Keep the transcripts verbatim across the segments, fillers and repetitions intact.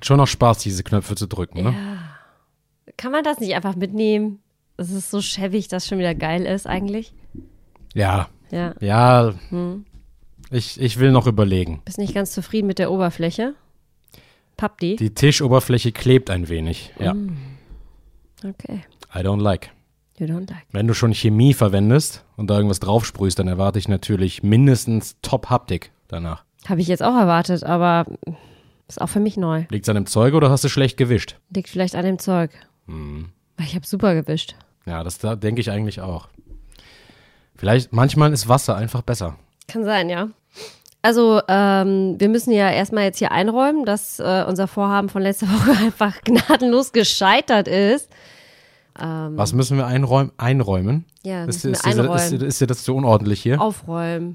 schon noch Spaß, diese Knöpfe zu drücken, ne? Ja. Kann man das nicht einfach mitnehmen? Es ist so schäbig, dass schon wieder geil ist eigentlich. Ja. Ja. Ja. Hm. Ich, ich will noch überlegen. Bist nicht ganz zufrieden mit der Oberfläche? Pappt die? Die Tischoberfläche klebt ein wenig, ja. Mm. Okay. I don't like. You don't like. Wenn du schon Chemie verwendest und da irgendwas draufsprühst, dann erwarte ich natürlich mindestens Top-Haptik danach. Habe ich jetzt auch erwartet, aber ist auch für mich neu. Liegt's an dem Zeug oder hast du schlecht gewischt? Liegt vielleicht an dem Zeug. Hm. Weil ich habe super gewischt. Ja, das da denke ich eigentlich auch. Vielleicht, manchmal ist Wasser einfach besser. Kann sein, ja. Also, ähm, wir müssen ja erstmal jetzt hier einräumen, dass äh, unser Vorhaben von letzter Woche einfach gnadenlos gescheitert ist. Ähm, Was müssen wir einräumen? einräumen? Ja, ist, müssen ist, wir ist, einräumen. ist, ist, ist dir das zu unordentlich hier? Aufräumen.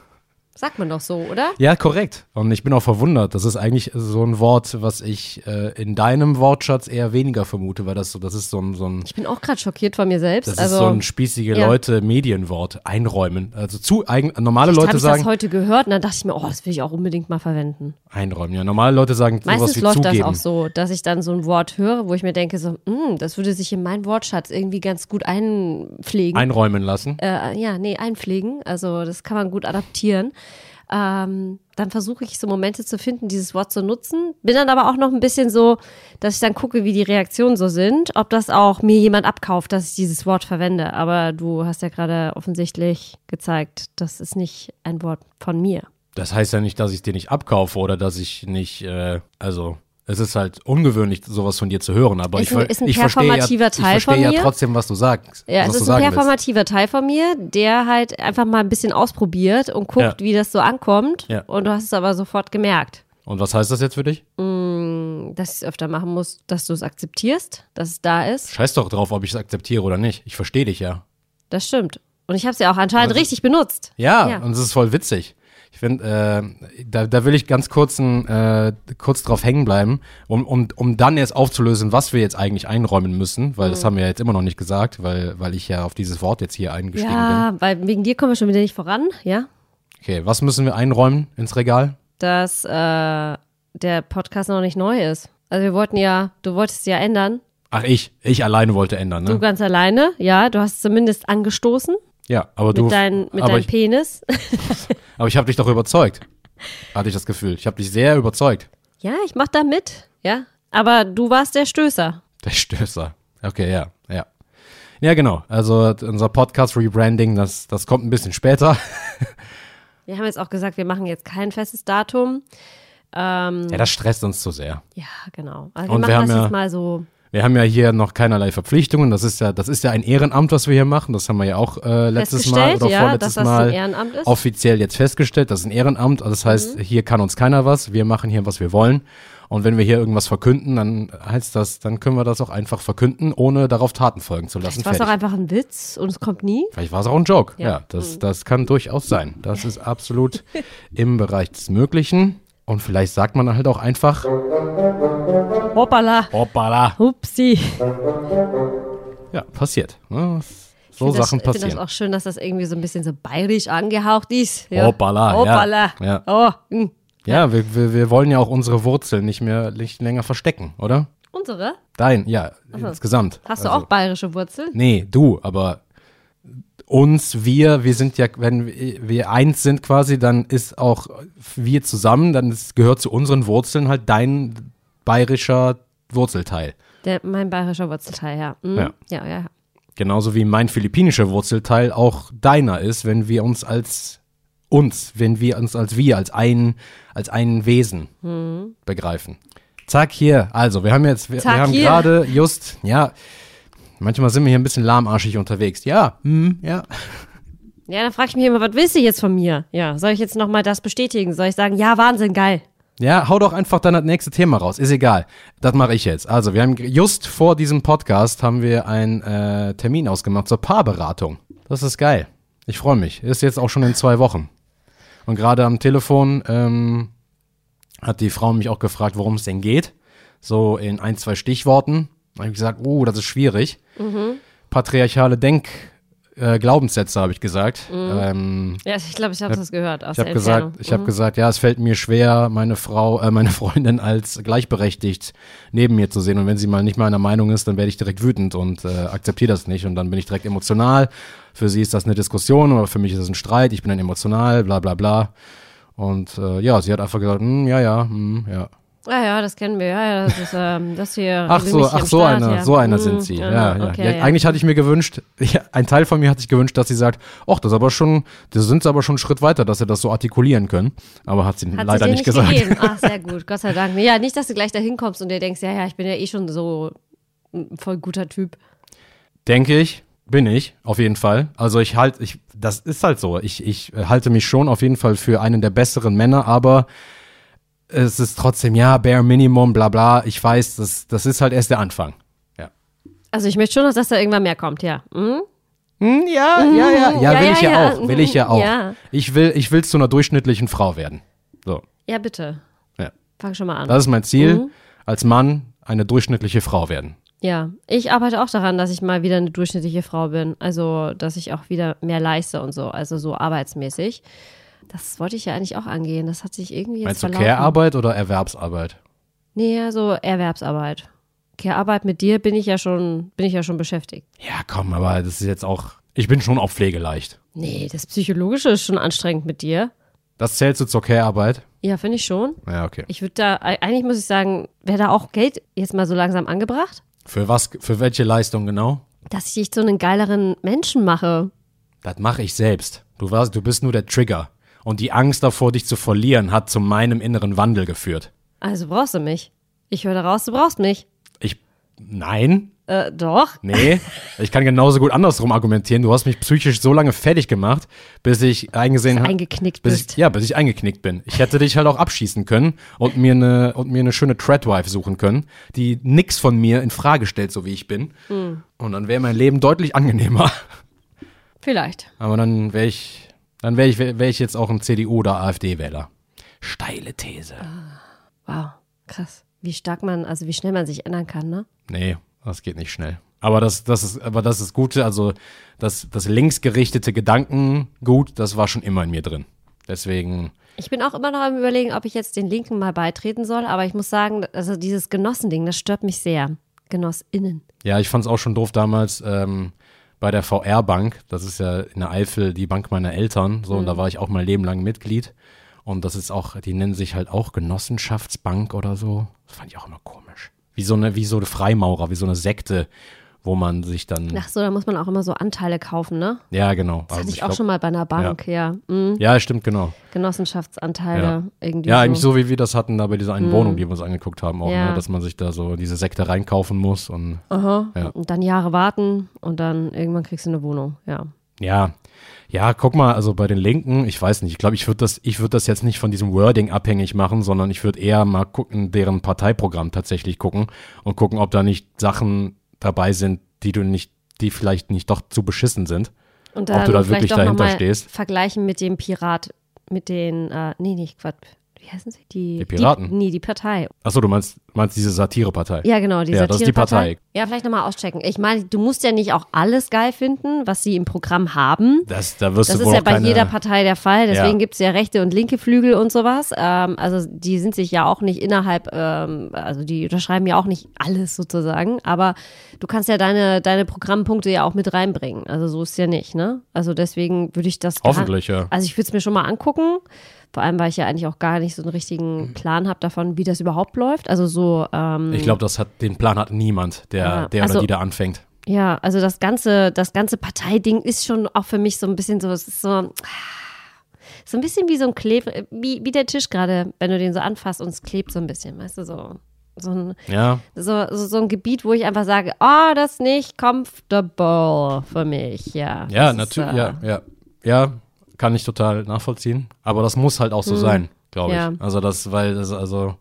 Sagt man doch so, oder? Ja, korrekt. Und ich bin auch verwundert. Das ist eigentlich so ein Wort, was ich äh, in deinem Wortschatz eher weniger vermute, weil das so, das ist so ein, so ein Ich bin auch gerade schockiert von mir selbst. das also, ist so ein spießige ja. Leute Medienwort. Einräumen. Also zu eigen, normale Vielleicht Leute habe ich sagen das heute gehört und dann dachte ich mir, oh, das will ich auch unbedingt mal verwenden. einräumen. Ja, normale Leute sagen sowas Meistens wie läuft zugeben. das auch so, dass ich dann so ein Wort höre, wo ich mir denke, so, mm, das würde sich in meinen Wortschatz irgendwie ganz gut einpflegen. Einräumen lassen. Äh, ja, nee, einpflegen. Also das kann man gut adaptieren. Ähm, dann versuche ich so Momente zu finden, dieses Wort zu nutzen. Bin dann aber auch noch ein bisschen so, dass ich dann gucke, wie die Reaktionen so sind, ob das auch mir jemand abkauft, dass ich dieses Wort verwende. Aber du hast ja gerade offensichtlich gezeigt, das ist nicht ein Wort von mir. Das heißt ja nicht, dass ich es dir nicht abkaufe oder dass ich nicht, äh, also es ist halt ungewöhnlich, sowas von dir zu hören, aber Ist ich, ein- ist ein ich verstehe, ja, performativer ich Teil verstehe von ja mir. trotzdem, was du sagst. Ja, was es du ist ein sagen willst. performativer Teil von mir, der halt einfach mal ein bisschen ausprobiert und guckt, Ja. wie das so ankommt. Ja. Und du hast es aber sofort gemerkt, Und was heißt das jetzt für dich? dass ich es öfter machen muss, dass du es akzeptierst, dass es da ist. Scheiß doch drauf, ob ich es akzeptiere oder nicht. Ich verstehe dich ja. Das stimmt. Und ich habe es ja auch anscheinend Aber- richtig benutzt. Ja, Ja. und es ist voll witzig. Ich finde, äh, da, da will ich ganz kurz, ein, äh, kurz drauf hängen bleiben, um, um, um dann erst aufzulösen, was wir jetzt eigentlich einräumen müssen, weil das haben wir ja jetzt immer noch nicht gesagt, weil, weil ich ja auf dieses Wort jetzt hier eingestiegen bin. Ja, weil wegen dir kommen wir schon wieder nicht voran, ja? Okay, was müssen wir einräumen ins Regal? Dass äh, der Podcast noch nicht neu ist. Also wir wollten ja, du wolltest ja ändern. Ach, ich. Ich alleine wollte ändern, Du ne? ganz alleine, ja. Du hast zumindest angestoßen Ja, aber du. mit, dein, mit aber deinem ich, Penis. aber ich habe dich doch überzeugt. Hatte ich das Gefühl. Ich habe dich sehr überzeugt. Ja, ich mach da mit, ja. Aber du warst der Stößer. Der Stößer. Okay, ja, ja. Ja, genau. Also unser Podcast-Rebranding, das, das kommt ein bisschen später. Wir haben jetzt auch gesagt, wir machen jetzt kein festes Datum. Ähm, Ja, das stresst uns zu sehr. ja, genau. Also wir Und machen wir haben das ja- jetzt mal so. Wir haben ja hier noch keinerlei Verpflichtungen. Das ist ja, das ist ja ein Ehrenamt, was wir hier machen. Das haben wir ja auch äh, letztes Mal Festgestellt, oder ja, vorletztes dass das ein Mal Ehrenamt ist. offiziell jetzt festgestellt. Das ist ein Ehrenamt. Also das heißt, hier kann uns keiner was. Wir machen hier, was wir wollen. Und wenn wir hier irgendwas verkünden, dann heißt das, dann können wir das auch einfach verkünden, ohne darauf Taten folgen zu lassen. Vielleicht war es doch Fertig. einfach ein Witz und es kommt nie. Vielleicht war es auch ein Joke. Ja, Ja. das, das kann durchaus sein. Das ist absolut im Bereich des Möglichen. Und vielleicht sagt man halt auch einfach, Hoppala. hoppala. Hupsi. Ja, passiert. Ne? So Ich find Sachen das, Ich finde passieren. das auch schön, dass das irgendwie so ein bisschen so bayerisch angehaucht ist. Ja. Hoppala, ja. Hoppala. Ja. Oh, hm. Ja, wir, wir, wir wollen ja auch unsere Wurzeln nicht mehr nicht länger verstecken, oder? Unsere? Dein, ja, insgesamt. Hast du Also, auch bayerische Wurzeln? Nee, du, aber uns, wir, wir sind ja, wenn wir eins sind quasi, dann ist auch wir zusammen, dann ist, gehört zu unseren Wurzeln halt dein bayerischer Wurzelteil. Der, mein bayerischer Wurzelteil, ja. Hm. Ja. Ja, ja. Genauso wie mein philippinischer Wurzelteil auch deiner ist, wenn wir uns als uns, wenn wir uns als wir, als ein, als ein Wesen Hm. begreifen. Zack, hier. Also, wir haben jetzt, wir, Zack, wir haben hier. gerade just, ja, manchmal sind wir hier ein bisschen lahmarschig unterwegs. Ja, hm, ja. Ja, dann frage ich mich immer, was willst du jetzt von mir? Ja, soll ich jetzt nochmal das bestätigen? Soll ich sagen, ja, Wahnsinn, geil. Ja, hau doch einfach dann das nächste Thema raus. Ist egal. Das mache ich jetzt. Also, wir haben just vor diesem Podcast haben wir einen äh, Termin ausgemacht zur Paarberatung. Das ist geil. Ich freue mich. Ist jetzt auch schon in zwei Wochen. Und gerade am Telefon ähm, hat die Frau mich auch gefragt, worum es denn geht. So in ein, zwei Stichworten. Da habe ich gesagt, oh, das ist schwierig. Patriarchale Denk, äh, Glaubenssätze, habe ich gesagt. Mhm. Ähm, ja, ich glaube, ich habe das gehört aus ich habe der gesagt, ich mhm. habe gesagt, ja, es fällt mir schwer, meine Frau, äh, meine Freundin als gleichberechtigt neben mir zu sehen. Und wenn sie mal nicht meiner Meinung ist, dann werde ich direkt wütend und äh, akzeptiere das nicht. Und dann bin ich direkt emotional. Für sie ist das eine Diskussion oder für mich ist es ein Streit. Ich bin dann emotional, bla bla bla. Und äh, ja, sie hat einfach gesagt, hm, ja, ja, hm, ja. Ja, ja, das kennen wir. Ja, ja, das ist ähm, das hier. Ach so, ach so Start, einer, ja. so einer mhm, sind sie. Ja, Ja, ja. okay, ja, ja. Eigentlich hatte ich mir gewünscht, ja, ein Teil von mir hat sich gewünscht, dass sie sagt, ach, das ist aber schon, das sind sie aber schon einen Schritt weiter, dass sie das so artikulieren können. Aber hat sie Hat leider sie dir nicht nicht gesagt. gegeben. Ach, sehr gut, Gott sei Dank. Ja, nicht, dass du gleich da hinkommst und dir denkst, ja, ja, ich bin ja eh schon so ein voll guter Typ. Denke ich, bin ich, auf jeden Fall. Also ich halte, ich, das ist halt so. Ich, ich halte mich schon auf jeden Fall für einen der besseren Männer, aber es ist trotzdem, ja, bare minimum, bla bla. Ich weiß, das, das ist halt erst der Anfang. Ja. Also ich möchte schon noch, dass da irgendwann mehr kommt, ja. Mhm. Hm, ja, ja, ja, ja, Ja, will ja, ich ja, ja. auch, will ich ja auch. Ja. Ich will, ich will zu einer durchschnittlichen Frau werden. So, Ja, bitte. ja. Fang schon mal an. Das ist mein Ziel, Mhm. als Mann eine durchschnittliche Frau werden. Ja, ich arbeite auch daran, dass ich mal wieder eine durchschnittliche Frau bin. Also, dass ich auch wieder mehr leiste und so. Also so arbeitsmäßig. Das wollte ich ja eigentlich auch angehen. Das hat sich irgendwie jetzt Meinst du verlaufen. Care-Arbeit oder Erwerbsarbeit? Nee, so Erwerbsarbeit. Care-Arbeit mit dir bin ich ja schon, bin ich ja schon beschäftigt. Ja, komm, aber das ist jetzt auch, ich bin schon auf pflegeleicht. Nee, das Psychologische ist schon anstrengend mit dir. Das zählst du zur Care-Arbeit? Ja, finde ich schon. Ja, okay. Ich würde da, eigentlich muss ich sagen, wäre da auch Geld jetzt mal so langsam angebracht, Für was, für welche Leistung genau? dass ich dich zu einem geileren Menschen mache. Das mache ich selbst. Du warst, du bist nur der Trigger. Und die Angst davor, dich zu verlieren, hat zu meinem inneren Wandel geführt. Also brauchst du mich. Ich höre raus, du brauchst mich. Ich, nein, Äh, doch. nee, ich kann genauso gut andersrum argumentieren. Du hast mich psychisch so lange fertig gemacht, bis ich eingesehen habe. Eingeknickt Bis bist. ich, ja, bis ich eingeknickt bin. Ich hätte dich halt auch abschießen können und mir eine und mir eine schöne Treadwife suchen können, die nix von mir in Frage stellt, so wie ich bin. Mhm. Und dann wäre mein Leben deutlich angenehmer. Vielleicht. Aber dann wäre ich, dann wäre ich, wäre ich jetzt auch ein C D U- oder AfD-Wähler. Steile These. Wow, krass. Wie stark man, also wie schnell man sich ändern kann, ne? Nee, das geht nicht schnell. Aber das, das ist, aber das ist Gute, also das, das linksgerichtete Gedankengut, das war schon immer in mir drin. Deswegen, Ich bin auch immer noch am Überlegen, ob ich jetzt den Linken mal beitreten soll, aber ich muss sagen, also dieses Genossending, das stört mich sehr. GenossInnen. ja, ich fand's auch schon doof damals ähm, bei der V R-Bank. Das ist ja in der Eifel die Bank meiner Eltern. So, und da war ich auch mein Leben lang Mitglied. Und das ist auch, die nennen sich halt auch Genossenschaftsbank oder so. Das fand ich auch immer komisch. Wie so eine, wie so eine Freimaurer, wie so eine Sekte, wo man sich dann. Ach so, da muss man auch immer so Anteile kaufen, ne? Ja, genau. Das hatte Also ich auch glaub- schon mal bei einer Bank, ja. Mhm. Ja, stimmt, genau. Genossenschaftsanteile, Ja. irgendwie Ja, so. eigentlich so, wie wir das hatten da bei dieser einen Wohnung, die wir uns angeguckt haben, auch, Ja. ne? Dass man sich da so diese Sekte reinkaufen muss. Und Aha. Ja. Und dann Jahre warten und dann irgendwann kriegst du eine Wohnung, ja. ja, ja, guck mal, also bei den Linken, ich weiß nicht, ich glaube, ich würde das, ich würde das jetzt nicht von diesem Wording abhängig machen, sondern ich würde eher mal gucken, deren Parteiprogramm tatsächlich gucken und gucken, ob da nicht Sachen dabei sind, die du nicht, die vielleicht nicht doch zu beschissen sind. Und Ob du da wirklich vielleicht auch dahinter noch mal stehst. Vergleichen mit dem Pirat, mit den, äh, nee, nicht Quatsch, wie heißen sie? Die, Die Piraten? Die, nee, die Partei. Achso, du meinst, meinst diese Satirepartei? Ja, genau, die Ja, das ist die Satirepartei. Partei. Ja, vielleicht nochmal auschecken. Ich meine, du musst ja nicht auch alles geil finden, was sie im Programm haben. Das, da wirst Das du ist wohl ja auch bei keine, jeder Partei der Fall. Deswegen Ja. gibt es ja rechte und linke Flügel und sowas. Ähm, also die sind sich ja auch nicht innerhalb, ähm, also die unterschreiben ja auch nicht alles sozusagen. Aber du kannst ja deine, deine Programmpunkte ja auch mit reinbringen. Also so ist es ja nicht, ne? Also deswegen würde ich das gar- Hoffentlich, ja. Also ich würde es mir schon mal angucken. Vor allem, weil ich ja eigentlich auch gar nicht so einen richtigen Plan habe davon, wie das überhaupt läuft. Also so, ähm, Ich glaube, das hat, den Plan hat niemand, der, Ja, der also- oder die da anfängt. ja, also das ganze, das ganze Parteiding ist schon auch für mich so ein bisschen so, es ist so, so ein bisschen wie so ein Kleb, wie, wie der Tisch gerade, wenn du den so anfasst und es klebt so ein bisschen, weißt du, so, so ein, Ja, so, so, so ein Gebiet, wo ich einfach sage, oh, das ist nicht comfortable für mich, ja. ja, Das natürlich, ist, äh, ja, ja, ja, kann ich total nachvollziehen. Aber das muss halt auch so sein, glaube ich. Ja. Also das, weil das, also,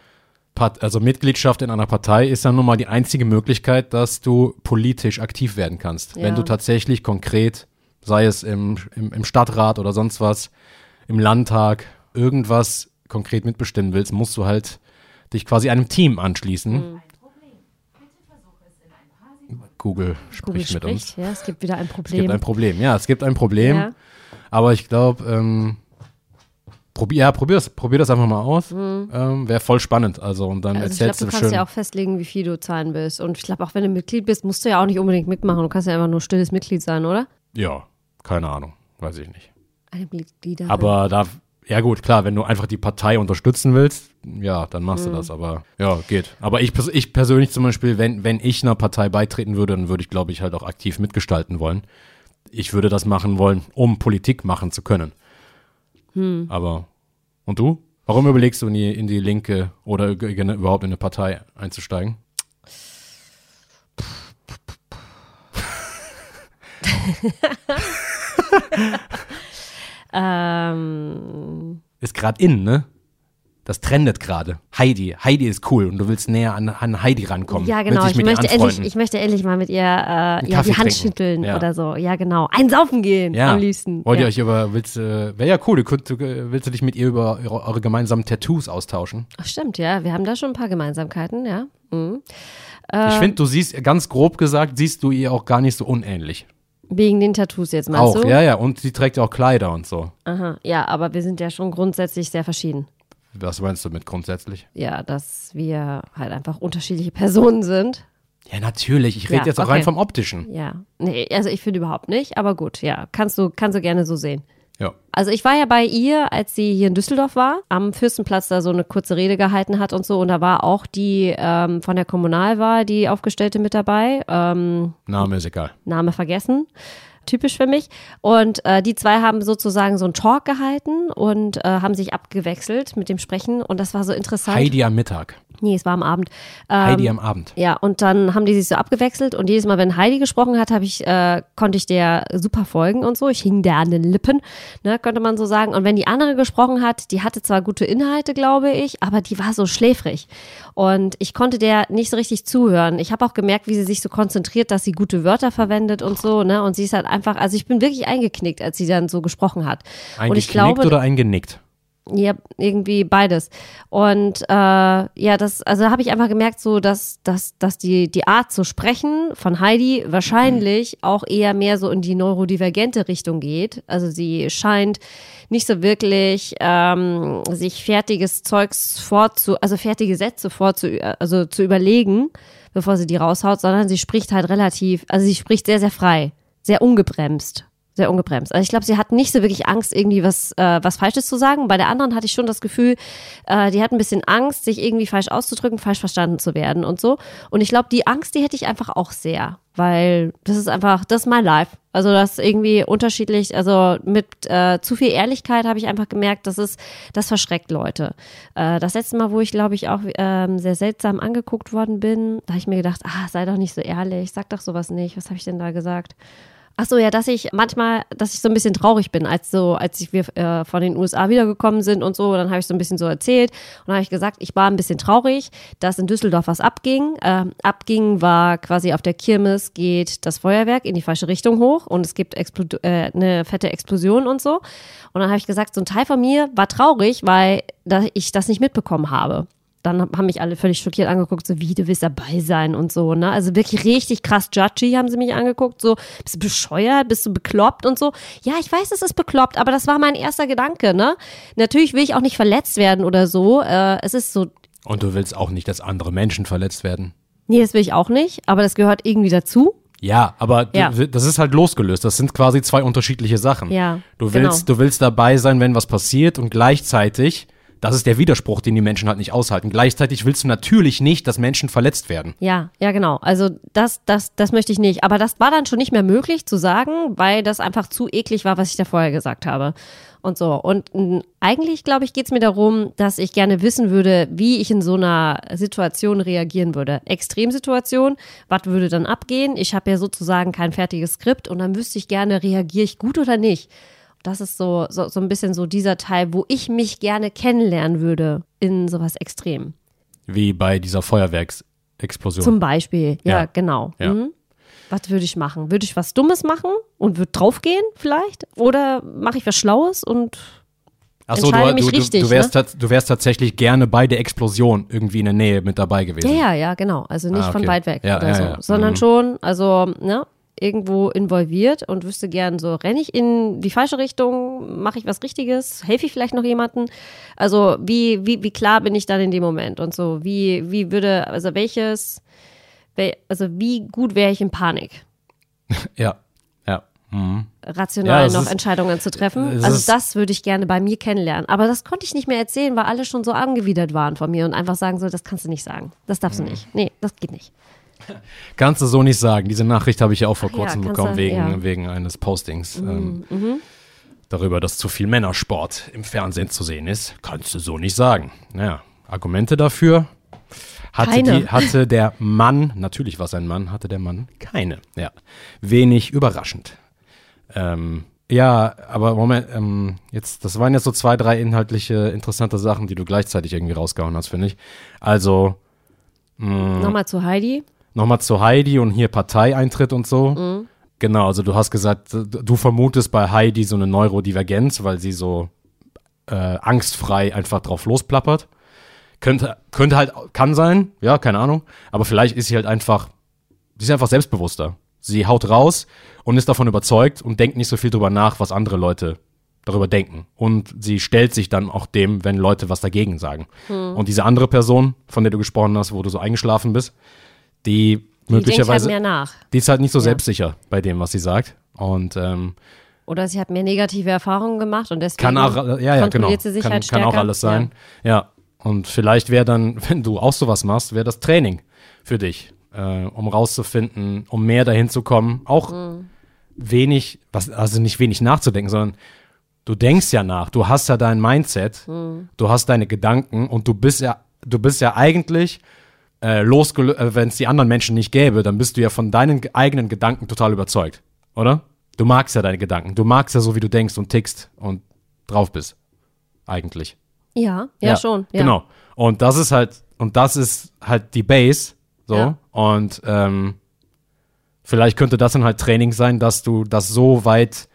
Part, also Mitgliedschaft in einer Partei ist ja nun mal die einzige Möglichkeit, dass du politisch aktiv werden kannst. Ja. Wenn du tatsächlich konkret, sei es im, im, im Stadtrat oder sonst was, im Landtag, irgendwas konkret mitbestimmen willst, musst du halt dich quasi einem Team anschließen. Google Google spricht mit uns. Ja, es gibt wieder ein Es Problem. gibt ein Problem, ja, es gibt ein Problem. Ja. Aber ich glaube, ähm, probier, ja, probier das, probier das einfach mal aus. Mhm. Ähm, Wäre voll spannend. Also, und dann Also ich glaube, erzählst du du kannst schön. ja auch festlegen, wie viel du zahlen willst. Und ich glaube, auch wenn du Mitglied bist, musst du ja auch nicht unbedingt mitmachen. Du kannst ja einfach nur stilles Mitglied sein, oder? Ja, keine Ahnung, weiß ich nicht. Eine Mitgliederin. Aber da, ja gut, klar, wenn du einfach die Partei unterstützen willst, ja, dann machst Mhm. du das. Aber ja, geht. Aber ich, pers- ich persönlich zum Beispiel, wenn, wenn ich einer Partei beitreten würde, dann würde ich, glaube ich, halt auch aktiv mitgestalten wollen. Ich würde das machen wollen, um Politik machen zu können. Hm. Aber, und du? Warum überlegst du in die, in die Linke oder g- g- überhaupt in eine Partei einzusteigen? ähm, Ist gerade in, ne? Das trendet gerade. Heidi. Heidi ist cool und du willst näher an, an Heidi rankommen. ja, genau. Willst Ich dich mit ihr möchte, endlich, anfreunden. ich möchte endlich mal mit ihr äh, ja, Kaffee die Hand trinken. schütteln Ja. oder so. Ja, genau. Einsaufen gehen Ja. am liebsten. Wollt ihr ja. euch über, willst, äh, wäre ja cool, du könnt, du, äh, willst du dich mit ihr über eure, eure gemeinsamen Tattoos austauschen? Ach, stimmt, ja. Wir haben da schon ein paar Gemeinsamkeiten, ja. Mhm. Ich finde, du siehst, ganz grob gesagt, siehst du ihr auch gar nicht so unähnlich. Wegen den Tattoos jetzt, meinst Auch, du? ja, ja, und sie trägt ja auch Kleider und so. Aha. Ja, aber wir sind ja schon grundsätzlich sehr verschieden. Was meinst du mit grundsätzlich? Ja, dass wir halt einfach unterschiedliche Personen sind. Ja, natürlich, ich rede Ja, jetzt auch okay. rein vom Optischen. Ja. Nee, also ich finde überhaupt nicht, aber gut, ja. Kannst du, kannst du gerne so sehen. Ja. Also ich war ja bei ihr, als sie hier in Düsseldorf war, am Fürstenplatz da so eine kurze Rede gehalten hat und so. Und da war auch die ähm, von der Kommunalwahl, die Aufgestellte mit dabei. Ähm, Name ist egal. Name vergessen. Typisch für mich. Und äh, die zwei haben sozusagen so einen Talk gehalten und äh, haben sich abgewechselt mit dem Sprechen. Und das war so interessant. Heidi am Mittag. Nee, es war am Abend. Ähm, Heidi am Abend. Ja, und dann haben die sich so abgewechselt und jedes Mal, wenn Heidi gesprochen hat, habe ich, äh, konnte ich der super folgen und so. Ich hing der an den Lippen, ne, könnte man so sagen. Und wenn die andere gesprochen hat, die hatte zwar gute Inhalte, glaube ich, aber die war so schläfrig. Und ich konnte der nicht so richtig zuhören. Ich habe auch gemerkt, wie sie sich so konzentriert, dass sie gute Wörter verwendet und so, ne. Und sie ist halt einfach, also ich bin wirklich eingeknickt, als sie dann so gesprochen hat. Und ich Eingeknickt glaube, oder eingenickt? ja, irgendwie beides. Und äh, ja, das, also habe ich einfach gemerkt, so dass, dass, dass die, die Art zu sprechen von Heidi wahrscheinlich auch eher mehr so in die neurodivergente Richtung geht. Also sie scheint nicht so wirklich ähm, sich fertiges Zeugs vorzu, also fertige Sätze vorzu, also zu überlegen, bevor sie die raushaut, sondern sie spricht halt relativ, also sie spricht sehr, sehr frei, sehr ungebremst. Sehr ungebremst. Also ich glaube, sie hat nicht so wirklich Angst, irgendwie was, äh, was Falsches zu sagen. Bei der anderen hatte ich schon das Gefühl, äh, die hat ein bisschen Angst, sich irgendwie falsch auszudrücken, falsch verstanden zu werden und so. Und ich glaube, die Angst, die hätte ich einfach auch sehr. Weil das ist einfach, das ist mein Life. Also das ist irgendwie unterschiedlich, also mit äh, zu viel Ehrlichkeit habe ich einfach gemerkt, das ist, das verschreckt Leute. Äh, das letzte Mal, wo ich, glaube ich, auch ähm, sehr seltsam angeguckt worden bin, da habe ich mir gedacht, ah, sei doch nicht so ehrlich, sag doch sowas nicht. Was habe ich denn da gesagt? Ach so, ja, dass ich manchmal, dass ich so ein bisschen traurig bin, als so, als ich, wir äh, von den U S A wiedergekommen sind und so, dann habe ich so ein bisschen so erzählt und dann habe ich gesagt, ich war ein bisschen traurig, dass in Düsseldorf was abging. Ähm, abging war quasi auf der Kirmes geht das Feuerwerk in die falsche Richtung hoch und es gibt Explo- äh, eine fette Explosion und so. Und dann habe ich gesagt, so ein Teil von mir war traurig, weil da ich das nicht mitbekommen habe. Dann haben mich alle völlig schockiert angeguckt, so wie, du willst dabei sein und so, ne? Also wirklich richtig krass judgy haben sie mich angeguckt, so, bist du bescheuert, bist du bekloppt und so. Ja, ich weiß, es ist bekloppt, aber das war mein erster Gedanke, ne? Natürlich will ich auch nicht verletzt werden oder so, äh, es ist so. Und du willst auch nicht, dass andere Menschen verletzt werden. Nee, das will ich auch nicht, aber das gehört irgendwie dazu. Ja, aber Ja. d- das ist halt losgelöst. Das sind quasi zwei unterschiedliche Sachen. Ja, Du genau. willst, du willst dabei sein, wenn was passiert und gleichzeitig, das ist der Widerspruch, den die Menschen halt nicht aushalten. Gleichzeitig willst du natürlich nicht, dass Menschen verletzt werden. Ja, ja, genau. Also das, das, das möchte ich nicht. Aber das war dann schon nicht mehr möglich zu sagen, weil das einfach zu eklig war, was ich da vorher gesagt habe. Und so. Und mh, eigentlich, glaube ich, geht es mir darum, dass ich gerne wissen würde, wie ich in so einer Situation reagieren würde. Extremsituation, was würde dann abgehen? Ich habe ja sozusagen kein fertiges Skript und dann wüsste ich gerne, reagiere ich gut oder nicht? Das ist so, so, so ein bisschen so dieser Teil, wo ich mich gerne kennenlernen würde in sowas Extrem. Wie bei dieser Feuerwerksexplosion. Zum Beispiel, ja, Ja. genau. Ja. Mhm. Was würde ich machen? Würde ich was Dummes machen und würde draufgehen vielleicht? Oder mache ich was Schlaues und Ach so, entscheide du, mich du, richtig. du, wärst ne? tats- du wärst tatsächlich gerne bei der Explosion irgendwie in der Nähe mit dabei gewesen. Ja, ja, ja, genau. Also nicht Ah, okay. von weit weg Ja, oder ja, so, ja. sondern Mhm. schon, also ne, irgendwo involviert und wüsste gern so, renne ich in die falsche Richtung, mache ich was Richtiges, helfe ich vielleicht noch jemandem? Also wie, wie, wie klar bin ich dann in dem Moment und so, wie, wie würde, also welches, wel- also wie gut wäre ich in Panik? Ja, ja. Mhm. rational Ja, das noch ist- Entscheidungen zu treffen. das Also ist- das würde ich gerne bei mir kennenlernen. Aber das konnte ich nicht mehr erzählen, weil alle schon so angewidert waren von mir und einfach sagen so, das kannst du nicht sagen. Das darfst Mhm. du nicht. Nee, das geht nicht. Kannst du so nicht sagen. Diese Nachricht habe ich ja auch vor Ach ja, kurzem kannst bekommen, du- wegen, ja. wegen eines Postings. Ähm, Mhm. darüber, dass zu viel Männersport im Fernsehen zu sehen ist. Kannst du so nicht sagen. Naja, Argumente dafür hatte, Keine. die, hatte der Mann, natürlich war es ein Mann, hatte der Mann keine. Ja, wenig überraschend. Ähm, ja, aber Moment, ähm, jetzt, das waren jetzt so zwei, drei inhaltliche, interessante Sachen, die du gleichzeitig irgendwie rausgehauen hast, finde ich. Also, Nochmal zu Heidi. nochmal zu Heidi und hier Parteieintritt und so. Mhm. Genau, also du hast gesagt, du vermutest bei Heidi so eine Neurodivergenz, weil sie so äh, angstfrei einfach drauf losplappert. Könnte, könnte halt, kann sein, ja, keine Ahnung. Aber vielleicht ist sie halt einfach, sie ist einfach selbstbewusster. Sie haut raus und ist davon überzeugt und denkt nicht so viel drüber nach, was andere Leute darüber denken. Und sie stellt sich dann auch dem, wenn Leute was dagegen sagen. Hm. Und diese andere Person, von der du gesprochen hast, wo du so eingeschlafen bist, die, Die denkt halt möglicherweise, mehr nach. die ist halt nicht so Ja. selbstsicher bei dem, was sie sagt. Und ähm, Oder sie hat mehr negative Erfahrungen gemacht und deswegen kann auch, ja, ja, genau. kontrolliert sie sich Kann, halt kann stärker. auch alles sein. Ja. Und vielleicht wäre dann, wenn du auch sowas machst, wäre das Training für dich, äh, um rauszufinden, um mehr dahin zu kommen. Auch Mhm. wenig, was, also nicht wenig nachzudenken, sondern du denkst ja nach, du hast ja dein Mindset, Mhm. du hast deine Gedanken und du bist ja, du bist ja eigentlich äh, losgelöst, äh, wenn es die anderen Menschen nicht gäbe, dann bist du ja von deinen ge- eigenen Gedanken total überzeugt, oder? Du magst ja deine Gedanken, du magst ja so, wie du denkst und tickst und drauf bist, eigentlich. Ja, ja, ja, schon. Ja. Genau. Und das ist halt, und das ist halt die Base, so. Ja. Und ähm, vielleicht könnte das dann halt Training sein, dass du das so weit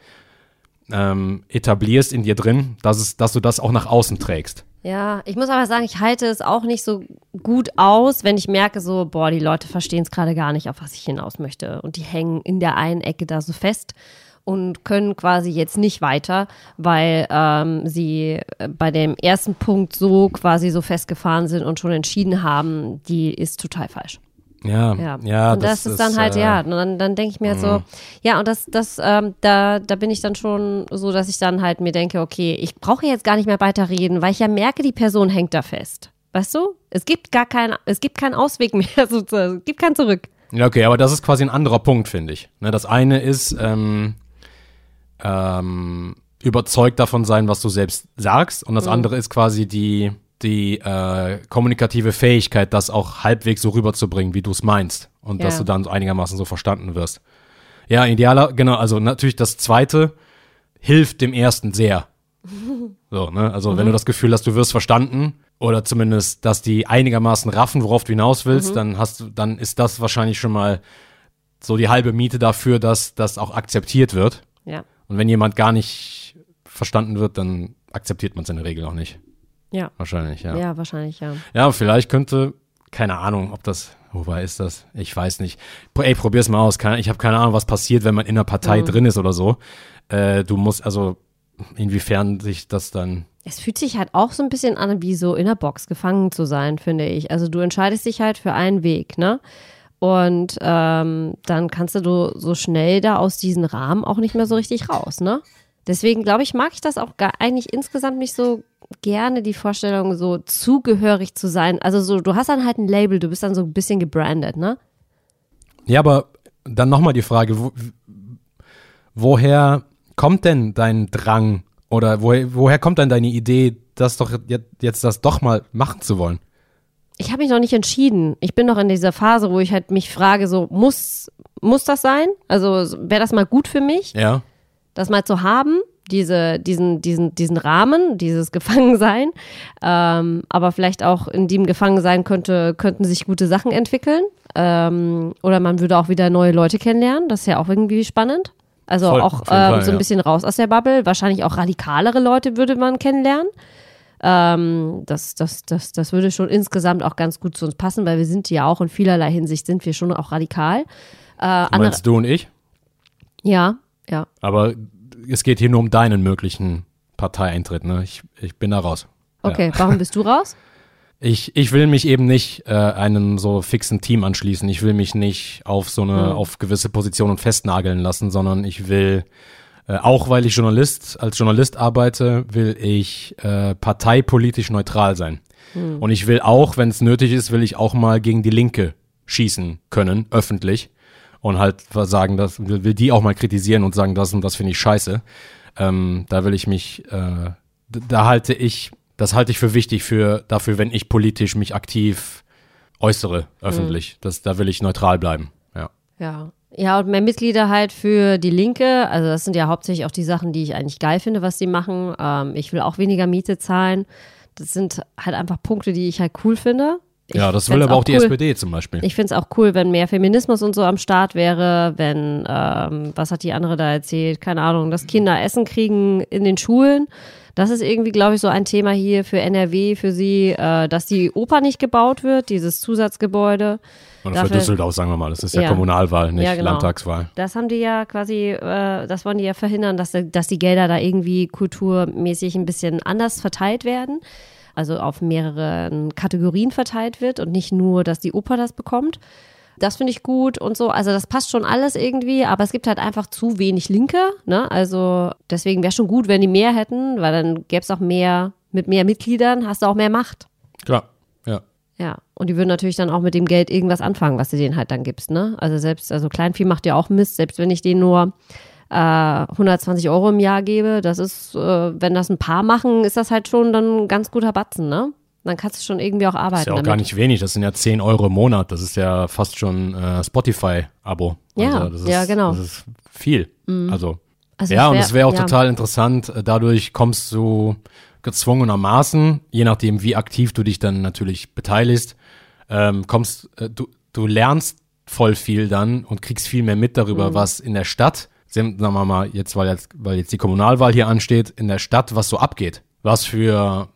ähm, etablierst in dir drin, dass, es, dass du das auch nach außen trägst. Ja, ich muss aber sagen, ich halte es auch nicht so gut aus, wenn ich merke so, boah, die Leute verstehen es gerade gar nicht, auf was ich hinaus möchte. Und die hängen in der einen Ecke da so fest und können quasi jetzt nicht weiter, weil ähm, sie äh, bei dem ersten Punkt so quasi so festgefahren sind und schon entschieden haben, die ist total falsch. Ja, Ja, ja, und das, ist dann halt, äh, ja, und dann, dann denke ich mir halt so, ja, und das, das, ähm, da, da bin ich dann schon so, dass ich dann halt mir denke, okay, ich brauche jetzt gar nicht mehr weiterreden, weil ich ja merke, die Person hängt da fest. Weißt du? Es gibt gar keinen, es gibt keinen Ausweg mehr, sozusagen. Es gibt kein Zurück. Ja, okay, aber das ist quasi ein anderer Punkt, finde ich. Ne, das eine ist ähm, ähm, überzeugt davon sein, was du selbst sagst, und das Mhm. andere ist quasi die, die äh, kommunikative Fähigkeit, das auch halbwegs so rüberzubringen, wie du es meinst, und dass Ja. du dann so einigermaßen so verstanden wirst. Ja, idealer, genau, also natürlich das zweite hilft dem ersten sehr. So, ne? Also wenn du das Gefühl hast, du wirst verstanden, oder zumindest, dass die einigermaßen raffen, worauf du hinaus willst, dann hast du, dann ist das wahrscheinlich schon mal so die halbe Miete dafür, dass das auch akzeptiert wird. Ja. Und wenn jemand gar nicht verstanden wird, dann akzeptiert man es in der Regel auch nicht. Ja. Wahrscheinlich, ja. Ja, wahrscheinlich, ja. Ja, vielleicht könnte, keine Ahnung, ob das, wobei ist das? Ich weiß nicht. Pro- Ey, probier's mal aus. Keine, ich habe keine Ahnung, was passiert, wenn man in einer Partei Mhm. drin ist oder so. Äh, du musst, also, inwiefern sich das dann, Es fühlt sich halt auch so ein bisschen an, wie so in der Box gefangen zu sein, finde ich. Also du entscheidest dich halt für einen Weg, ne? Und ähm, dann kannst du so schnell da aus diesem Rahmen auch nicht mehr so richtig raus, ne? Deswegen glaube ich, mag ich das auch gar eigentlich insgesamt nicht so gerne, die Vorstellung, so zugehörig zu sein. Also so, du hast dann halt ein Label, du bist dann so ein bisschen gebrandet, ne? ja, aber dann nochmal die Frage, wo, woher kommt denn dein Drang oder woher, woher kommt dann deine Idee, das doch jetzt, jetzt das doch mal machen zu wollen? Ich habe mich noch nicht entschieden. Ich bin noch in dieser Phase, wo ich halt mich frage, so, muss, muss das sein? Also wäre das mal gut für mich, Ja. das mal zu haben? Diese, diesen, diesen, diesen Rahmen, dieses Gefangensein. Ähm, aber vielleicht auch in dem Gefangensein könnte, könnten sich gute Sachen entwickeln. Ähm, oder man würde auch wieder neue Leute kennenlernen. Das ist ja auch irgendwie spannend. Also Voll, auch auf jeden ähm, Fall, so ein ja. bisschen raus aus der Bubble. Wahrscheinlich auch radikalere Leute würde man kennenlernen. Ähm, das, das, das, das würde schon insgesamt auch ganz gut zu uns passen, weil wir sind ja auch in vielerlei Hinsicht sind wir schon auch radikal. Äh, Du andere, meinst du und ich? ja, ja. Aber es geht hier nur um deinen möglichen Parteieintritt, ne? Ich, ich bin da raus. Okay, Ja. warum bist du raus? Ich, ich will mich eben nicht äh, einem so fixen Team anschließen. Ich will mich nicht auf so eine, Hm. auf gewisse Positionen festnageln lassen, sondern ich will, äh, auch weil ich Journalist, als Journalist arbeite, will ich äh, parteipolitisch neutral sein. Hm. Und ich will auch, wenn es nötig ist, will ich auch mal gegen die Linke schießen können, öffentlich. Und halt sagen, das will, will die auch mal kritisieren und sagen, das und das finde ich scheiße. Ähm, da will ich mich, äh, d- da halte ich, das halte ich für wichtig für dafür, wenn ich politisch mich aktiv äußere, öffentlich. Das, da will ich neutral bleiben. Ja. Ja. Ja, und mehr Mitglieder halt für die Linke. Also das sind ja hauptsächlich auch die Sachen, die ich eigentlich geil finde, was die machen. Ähm, ich will auch weniger Miete zahlen. Das sind halt einfach Punkte, die ich halt cool finde. Ich ja, das will fänd's aber auch die cool. S P D zum Beispiel. Ich finde es auch cool, wenn mehr Feminismus und so am Start wäre, wenn, ähm, was hat die andere da erzählt? Keine Ahnung, dass Kinder Essen kriegen in den Schulen. Das ist irgendwie, glaube ich, so ein Thema hier für N R W, für sie, äh, dass die Oper nicht gebaut wird, dieses Zusatzgebäude. Oder dafür- für Düsseldorf, sagen wir mal. Das ist ja, Ja. Kommunalwahl, nicht Ja, genau. Landtagswahl. Das haben die ja quasi, äh, das wollen die ja verhindern, dass, dass die Gelder da irgendwie kulturmäßig ein bisschen anders verteilt werden. Also auf mehreren Kategorien verteilt wird und nicht nur, dass die Oper das bekommt. Das finde ich gut und so. Also das passt schon alles irgendwie, aber es gibt halt einfach zu wenig Linke. Ne? Also deswegen wäre schon gut, wenn die mehr hätten, weil dann gäbe es auch mehr, mit mehr Mitgliedern hast du auch mehr Macht. Klar, ja. Ja, und die würden natürlich dann auch mit dem Geld irgendwas anfangen, was du denen halt dann gibst, ne? Also selbst, also Kleinvieh macht ja auch Mist, selbst wenn ich denen nur äh, hundertzwanzig Euro im Jahr gebe, das ist, äh, wenn das ein paar machen, ist das halt schon dann ein ganz guter Batzen, ne? Dann kannst du schon irgendwie auch arbeiten Das ist ja auch damit. gar nicht wenig. Das sind ja zehn Euro im Monat. Das ist ja fast schon äh, Spotify-Abo. Ja, also das ist, ja, genau. Das ist viel. Also, Also ja, es und wär- es wäre auch ja. total interessant. äh, Dadurch kommst du gezwungenermaßen, je nachdem, wie aktiv du dich dann natürlich beteiligst, ähm, kommst, äh, du, du lernst voll viel dann und kriegst viel mehr mit darüber, Mhm. was in der Stadt, sagen wir mal, jetzt, weil jetzt, weil jetzt die Kommunalwahl hier ansteht, in der Stadt, was so abgeht. Was für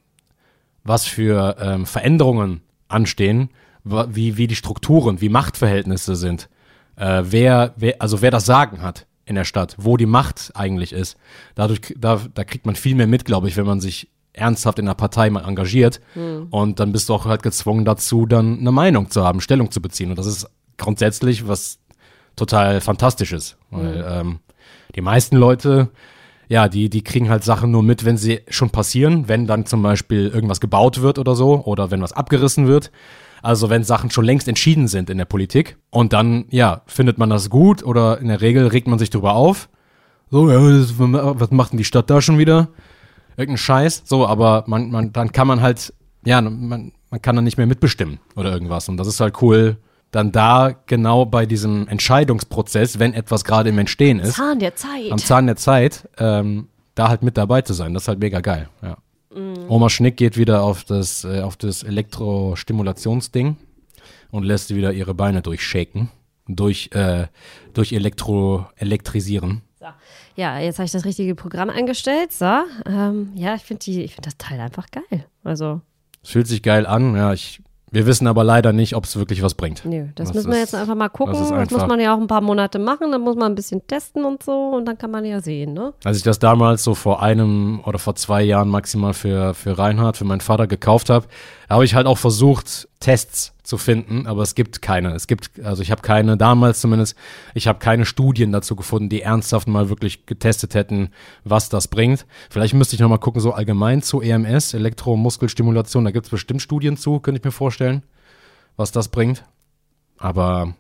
was für ähm, Veränderungen anstehen, wa- wie, wie die Strukturen, wie Machtverhältnisse sind, äh, wer, wer, also wer das Sagen hat in der Stadt, wo die Macht eigentlich ist. Dadurch, k- da, da kriegt man viel mehr mit, glaube ich, wenn man sich ernsthaft in der Partei mal engagiert. Und dann bist du auch halt gezwungen dazu, dann eine Meinung zu haben, Stellung zu beziehen. Und das ist grundsätzlich was total Fantastisches. Weil ähm, die meisten Leute, ja, die, die kriegen halt Sachen nur mit, wenn sie schon passieren, wenn dann zum Beispiel irgendwas gebaut wird oder so oder wenn was abgerissen wird. Also wenn Sachen schon längst entschieden sind in der Politik und dann, ja, findet man das gut oder in der Regel regt man sich drüber auf. So, ja, das, was macht denn die Stadt da schon wieder? Irgendein Scheiß. So, aber man, man, dann kann man halt, ja, man, man kann dann nicht mehr mitbestimmen oder irgendwas. Und das ist halt cool, dann da genau bei diesem Entscheidungsprozess, wenn etwas gerade im Entstehen ist, Zahn der Zeit. am Zahn der Zeit, ähm, da halt mit dabei zu sein. Das ist halt mega geil, ja. Oma Schnick geht wieder auf das, äh, auf das Elektrostimulationsding und lässt wieder ihre Beine durchshaken, durch, äh, durch Elektro, elektrisieren. So. Ja, jetzt habe ich das richtige Programm eingestellt. So, ähm, ja, ich finde die, ich finde das Teil einfach geil. Also, Es fühlt sich geil an, ja, ich, wir wissen aber leider nicht, ob es wirklich was bringt. nö, das Das müssen wir ist- jetzt einfach mal gucken. das ist Das, einfach- muss man ja auch ein paar Monate machen. Dann muss man ein bisschen testen und so und dann kann man ja sehen, ne? Als ich das damals so vor einem oder vor zwei Jahren maximal für, für Reinhard, für meinen Vater gekauft habe, habe ich halt auch versucht, Tests zu finden, aber es gibt keine. Es gibt, also ich habe keine, damals zumindest, ich habe keine Studien dazu gefunden, die ernsthaft mal wirklich getestet hätten, was das bringt. Vielleicht müsste ich nochmal gucken, so allgemein zu E M S, Elektromuskelstimulation, da gibt es bestimmt Studien zu, könnte ich mir vorstellen, was das bringt. Aber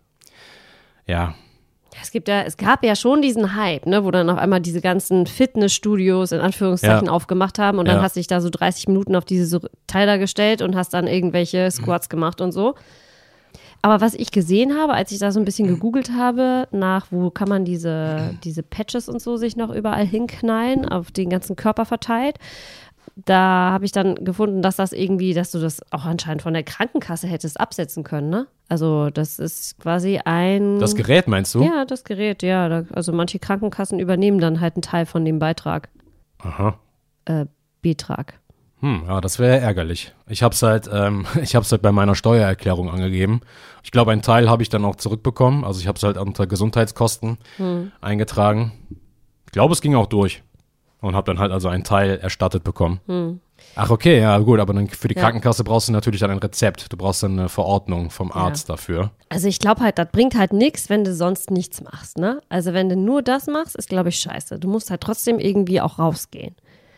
ja, Es gibt ja, es gab ja schon diesen Hype, ne, wo dann auf einmal diese ganzen Fitnessstudios in Anführungszeichen Ja. aufgemacht haben und dann Ja. hast du dich da so dreißig Minuten auf diese so Teil da gestellt und hast dann irgendwelche Squats gemacht und so. Aber was ich gesehen habe, als ich da so ein bisschen gegoogelt habe, nach wo kann man diese, diese Patches und so sich noch überall hinknallen, auf den ganzen Körper verteilt, da habe ich dann gefunden, dass das irgendwie, dass du das auch anscheinend von der Krankenkasse hättest absetzen können, ne? Also das ist quasi ein... Das Gerät meinst du? Ja, das Gerät, ja. Da, also manche Krankenkassen übernehmen dann halt einen Teil von dem Beitrag. Aha. Äh, Betrag. Hm, ja, das wäre ärgerlich. Ich habe es halt, ähm, ich habe es halt bei meiner Steuererklärung angegeben. Ich glaube, einen Teil habe ich dann auch zurückbekommen. Also ich habe es halt unter Gesundheitskosten hm. eingetragen. Ich glaube, es ging auch durch. Und habe dann halt also einen Teil erstattet bekommen. Hm. Ach, okay, ja gut, aber dann für die ja. Krankenkasse brauchst du natürlich dann ein Rezept. Du brauchst dann eine Verordnung vom Arzt ja. dafür. Also ich glaube halt, das bringt halt nichts, wenn du sonst nichts machst, ne? Also wenn du nur das machst, ist, glaube ich, scheiße. Du musst halt trotzdem irgendwie auch rausgehen.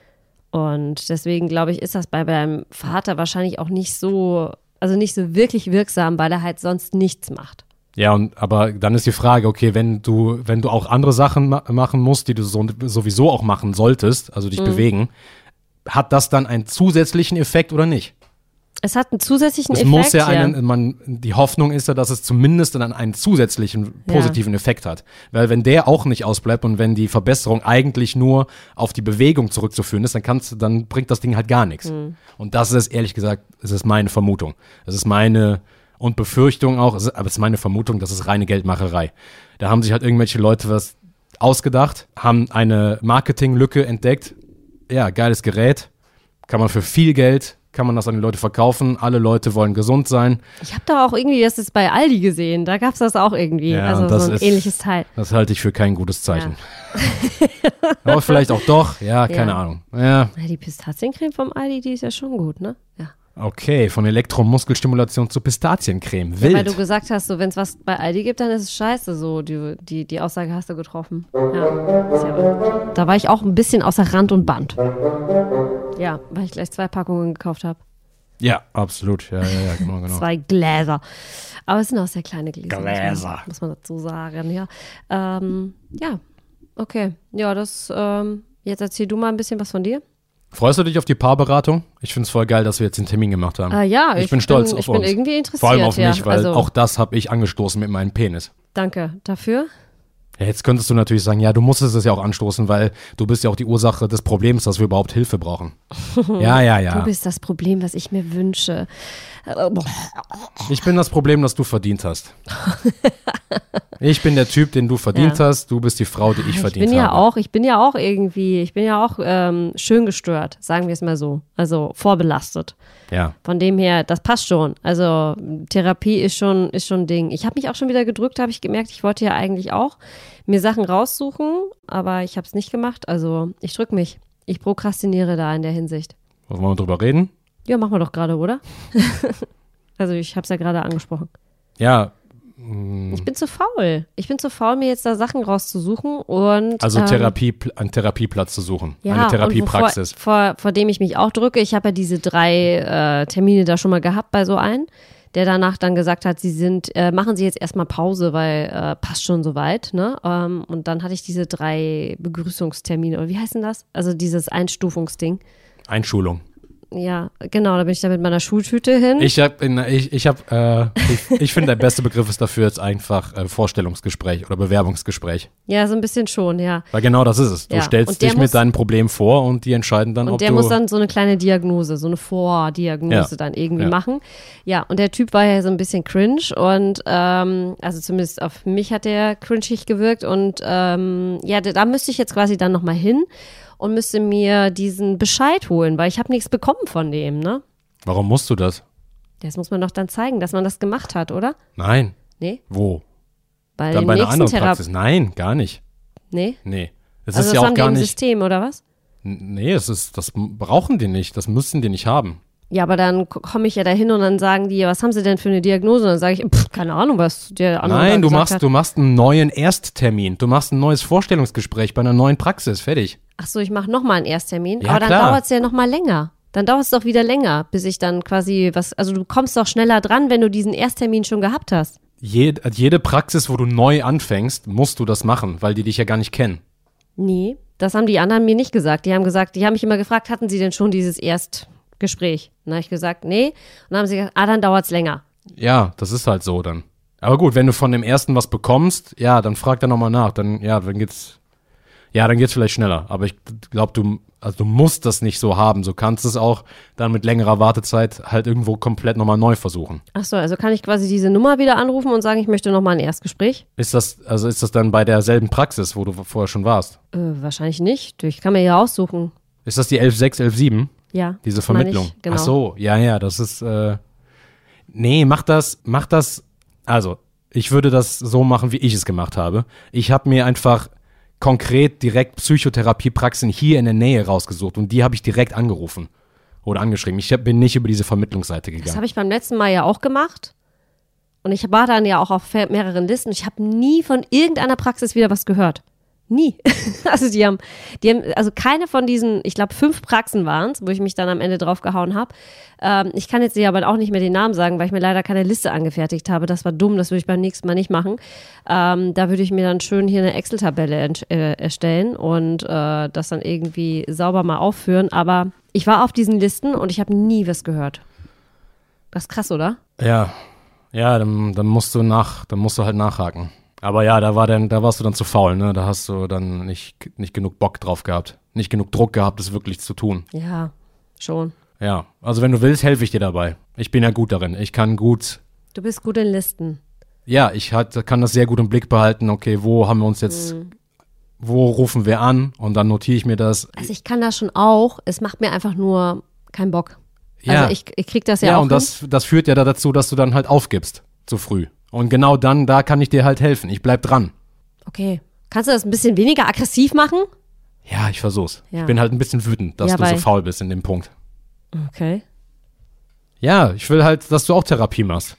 Und deswegen, glaube ich, ist das bei deinem Vater wahrscheinlich auch nicht so, also nicht so wirklich wirksam, weil er halt sonst nichts macht. Ja, und aber dann ist die Frage, okay, wenn du, wenn du auch andere Sachen ma- machen musst, die du so, sowieso auch machen solltest, also dich mhm. bewegen, hat das dann einen zusätzlichen Effekt oder nicht? Es hat einen zusätzlichen es Effekt. Es muss ja, ja. einen, man, die Hoffnung ist ja, dass es zumindest dann einen zusätzlichen positiven ja. Effekt hat. Weil wenn der auch nicht ausbleibt und wenn die Verbesserung eigentlich nur auf die Bewegung zurückzuführen ist, dann kannst, dann bringt das Ding halt gar nichts. Mhm. Und das ist ehrlich gesagt, das ist meine Vermutung. Das ist meine und Befürchtung auch, aber es ist meine Vermutung, das ist reine Geldmacherei. Da haben sich halt irgendwelche Leute was ausgedacht, haben eine Marketinglücke entdeckt. Ja, geiles Gerät, kann man für viel Geld, kann man das an die Leute verkaufen. Alle Leute wollen gesund sein. Ich habe da auch irgendwie das ist bei Aldi gesehen, da gab es das auch irgendwie, ja, also so ein ist, ähnliches Teil. Das halte ich für kein gutes Zeichen. Ja. Aber vielleicht auch doch, ja, keine ja. Ahnung. Ja. Die Pistaziencreme vom Aldi, die ist ja schon gut, ne? Ja. Okay, von Elektromuskelstimulation zu Pistaziencreme. Wild. Ja, weil du gesagt hast, so, wenn es was bei Aldi gibt, dann ist es scheiße. So, die, die, die Aussage hast du getroffen. Ja, ist ja, da war ich auch ein bisschen außer Rand und Band. Ja, weil ich gleich zwei Packungen gekauft habe. Ja, absolut. Ja, ja, ja, genau, genau. Zwei Gläser. Aber es sind auch sehr kleine Gläser. Gläser. Muss man dazu sagen, ja. Ähm, ja, okay. Ja, das, ähm, jetzt erzähl du mal ein bisschen was von dir. Freust du dich auf die Paarberatung? Ich finde es voll geil, dass wir jetzt den Termin gemacht haben. Ah, ja, ich, ich bin stolz bin, auf ich uns. Ich bin irgendwie interessiert. Vor allem auf ja. mich, weil also, auch das habe ich angestoßen mit meinem Penis. Danke dafür. Ja, jetzt könntest du natürlich sagen, ja, du musstest es ja auch anstoßen, weil du bist ja auch die Ursache des Problems, dass wir überhaupt Hilfe brauchen. Ja, ja, ja. Du bist das Problem, was ich mir wünsche. Ich bin das Problem, das du verdient hast. Ich bin der Typ, den du verdient ja. hast. Du bist die Frau, die ich, ich verdient bin habe. Ja auch, ich bin ja auch irgendwie, ich bin ja auch ähm, schön gestört, sagen wir es mal so. Also vorbelastet. Ja. Von dem her, das passt schon. Also Therapie ist schon, ist schon ein Ding. Ich habe mich auch schon wieder gedrückt, habe ich gemerkt. Ich wollte ja eigentlich auch mir Sachen raussuchen, aber ich habe es nicht gemacht. Also ich drücke mich. Ich prokrastiniere da in der Hinsicht. Wollen wir drüber reden? Ja, machen wir doch gerade, oder? Also ich habe es ja gerade angesprochen. Ja. Ich bin zu faul. Ich bin zu faul, mir jetzt da Sachen rauszusuchen und Also ähm, Therapie, einen Therapieplatz zu suchen, ja, eine Therapiepraxis. Und vor, vor, vor dem ich mich auch drücke. Ich habe ja diese drei äh, Termine da schon mal gehabt bei so einem, der danach dann gesagt hat, sie sind, äh, machen Sie jetzt erstmal Pause, weil äh, passt schon soweit, ne? Ähm, und dann hatte ich diese drei Begrüßungstermine, oder wie heißt denn das? Also dieses Einstufungsding. Einschulung. Ja, genau, da bin ich da mit meiner Schultüte hin. Ich habe, ich, ich habe, äh, ich, ich finde, der beste Begriff ist dafür jetzt einfach äh, Vorstellungsgespräch oder Bewerbungsgespräch. Ja, so ein bisschen schon, ja. Weil genau das ist es. Du ja. stellst dich muss, mit deinem Problem vor und die entscheiden dann, und ob der du... muss dann so eine kleine Diagnose, so eine Vordiagnose ja. dann irgendwie ja. machen. Ja, und der Typ war ja so ein bisschen cringe und ähm, also zumindest auf mich hat der cringig gewirkt und ähm, ja, da, da müsste ich jetzt quasi dann nochmal hin und müsste mir diesen Bescheid holen, weil ich habe nichts bekommen von dem, ne? Warum musst du das? Das muss man doch dann zeigen, dass man das gemacht hat, oder? Nein. Nee? Wo? Bei dann den bei einer nächsten anderen Thera- Praxis? Nein, gar nicht. Nee? Nee. Das also ist das ja auch haben gar die im nicht. System, oder was? Nee, es ist, das brauchen die nicht. Das müssen die nicht haben. Ja, aber dann komme ich ja dahin und dann sagen die, was haben sie denn für eine Diagnose? Und dann sage ich, pff, keine Ahnung, was der andere Nein, du machst, hat. du machst einen neuen Ersttermin. Du machst ein neues Vorstellungsgespräch bei einer neuen Praxis. Fertig. Ach so, ich mache nochmal einen Ersttermin. Ja, aber dann klar. dauert es ja nochmal länger. Dann dauert es doch wieder länger, bis ich dann quasi was, also du kommst doch schneller dran, wenn du diesen Ersttermin schon gehabt hast. Jed, jede Praxis, wo du neu anfängst, musst du das machen, weil die dich ja gar nicht kennen. Nee, das haben die anderen mir nicht gesagt. Die haben gesagt, die haben mich immer gefragt, hatten sie denn schon dieses Erstgespräch? Dann habe ich gesagt, nee. Und dann haben sie gesagt, ah, dann dauert es länger. Ja, das ist halt so dann. Aber gut, wenn du von dem ersten was bekommst, ja, dann frag dann nochmal nach. Dann, ja, dann geht's. Ja, dann geht's vielleicht schneller. Aber ich glaube, du, also du musst das nicht so haben. Du kannst es auch dann mit längerer Wartezeit halt irgendwo komplett nochmal neu versuchen. Ach so, also kann ich quasi diese Nummer wieder anrufen und sagen, ich möchte nochmal ein Erstgespräch? Ist das, also ist das dann bei derselben Praxis, wo du vorher schon warst? Äh, wahrscheinlich nicht. Ich kann mir ja aussuchen. Ist das die elf sechs, elf sieben? Ja. Diese Vermittlung? Ich, genau. Ach so, ja, ja, das ist, äh, nee, mach das, mach das, also, ich würde das so machen, wie ich es gemacht habe. Ich habe mir einfach konkret direkt Psychotherapiepraxen hier in der Nähe rausgesucht und die habe ich direkt angerufen oder angeschrieben. Ich hab, bin nicht über diese Vermittlungsseite gegangen. Das habe ich beim letzten Mal ja auch gemacht und ich war dann ja auch auf mehreren Listen. Ich habe nie von irgendeiner Praxis wieder was gehört. Nie. Also die haben, die haben, also keine von diesen, ich glaube fünf Praxen waren es, wo ich mich dann am Ende drauf gehauen habe. Ähm, ich kann jetzt hier aber auch nicht mehr den Namen sagen, weil ich mir leider keine Liste angefertigt habe. Das war dumm, das würde ich beim nächsten Mal nicht machen. Ähm, da würde ich mir dann schön hier eine Excel-Tabelle ent- äh, erstellen und äh, das dann irgendwie sauber mal aufführen. Aber ich war auf diesen Listen und ich habe nie was gehört. Das ist krass, oder? Ja, ja, dann, dann musst du nach, dann musst du halt nachhaken. Aber ja, da war dann, da warst du dann zu faul, ne? Da hast du dann nicht, nicht genug Bock drauf gehabt. Nicht genug Druck gehabt, das wirklich zu tun. Ja, schon. Ja, also wenn du willst, helfe ich dir dabei. Ich bin ja gut darin. Ich kann gut, Du bist gut in Listen. ja, ich hat, kann das sehr gut im Blick behalten. Okay, wo haben wir uns jetzt, Mhm. wo rufen wir an? Und dann notiere ich mir das. Also ich kann das schon auch, es macht mir einfach nur keinen Bock. Ja, Also ich, ich krieg das ja, ja auch und das, das führt ja da dazu, dass du dann halt aufgibst, zu früh. Und genau dann, da kann ich dir halt helfen. Ich bleib dran. hin. Okay. Kannst du das ein bisschen weniger aggressiv machen? Ja, ich versuch's. Ja. Ich bin halt ein bisschen wütend, dass Ja, du so weil- faul bist in dem Punkt. Okay. Ja, ich will halt, dass du auch Therapie machst.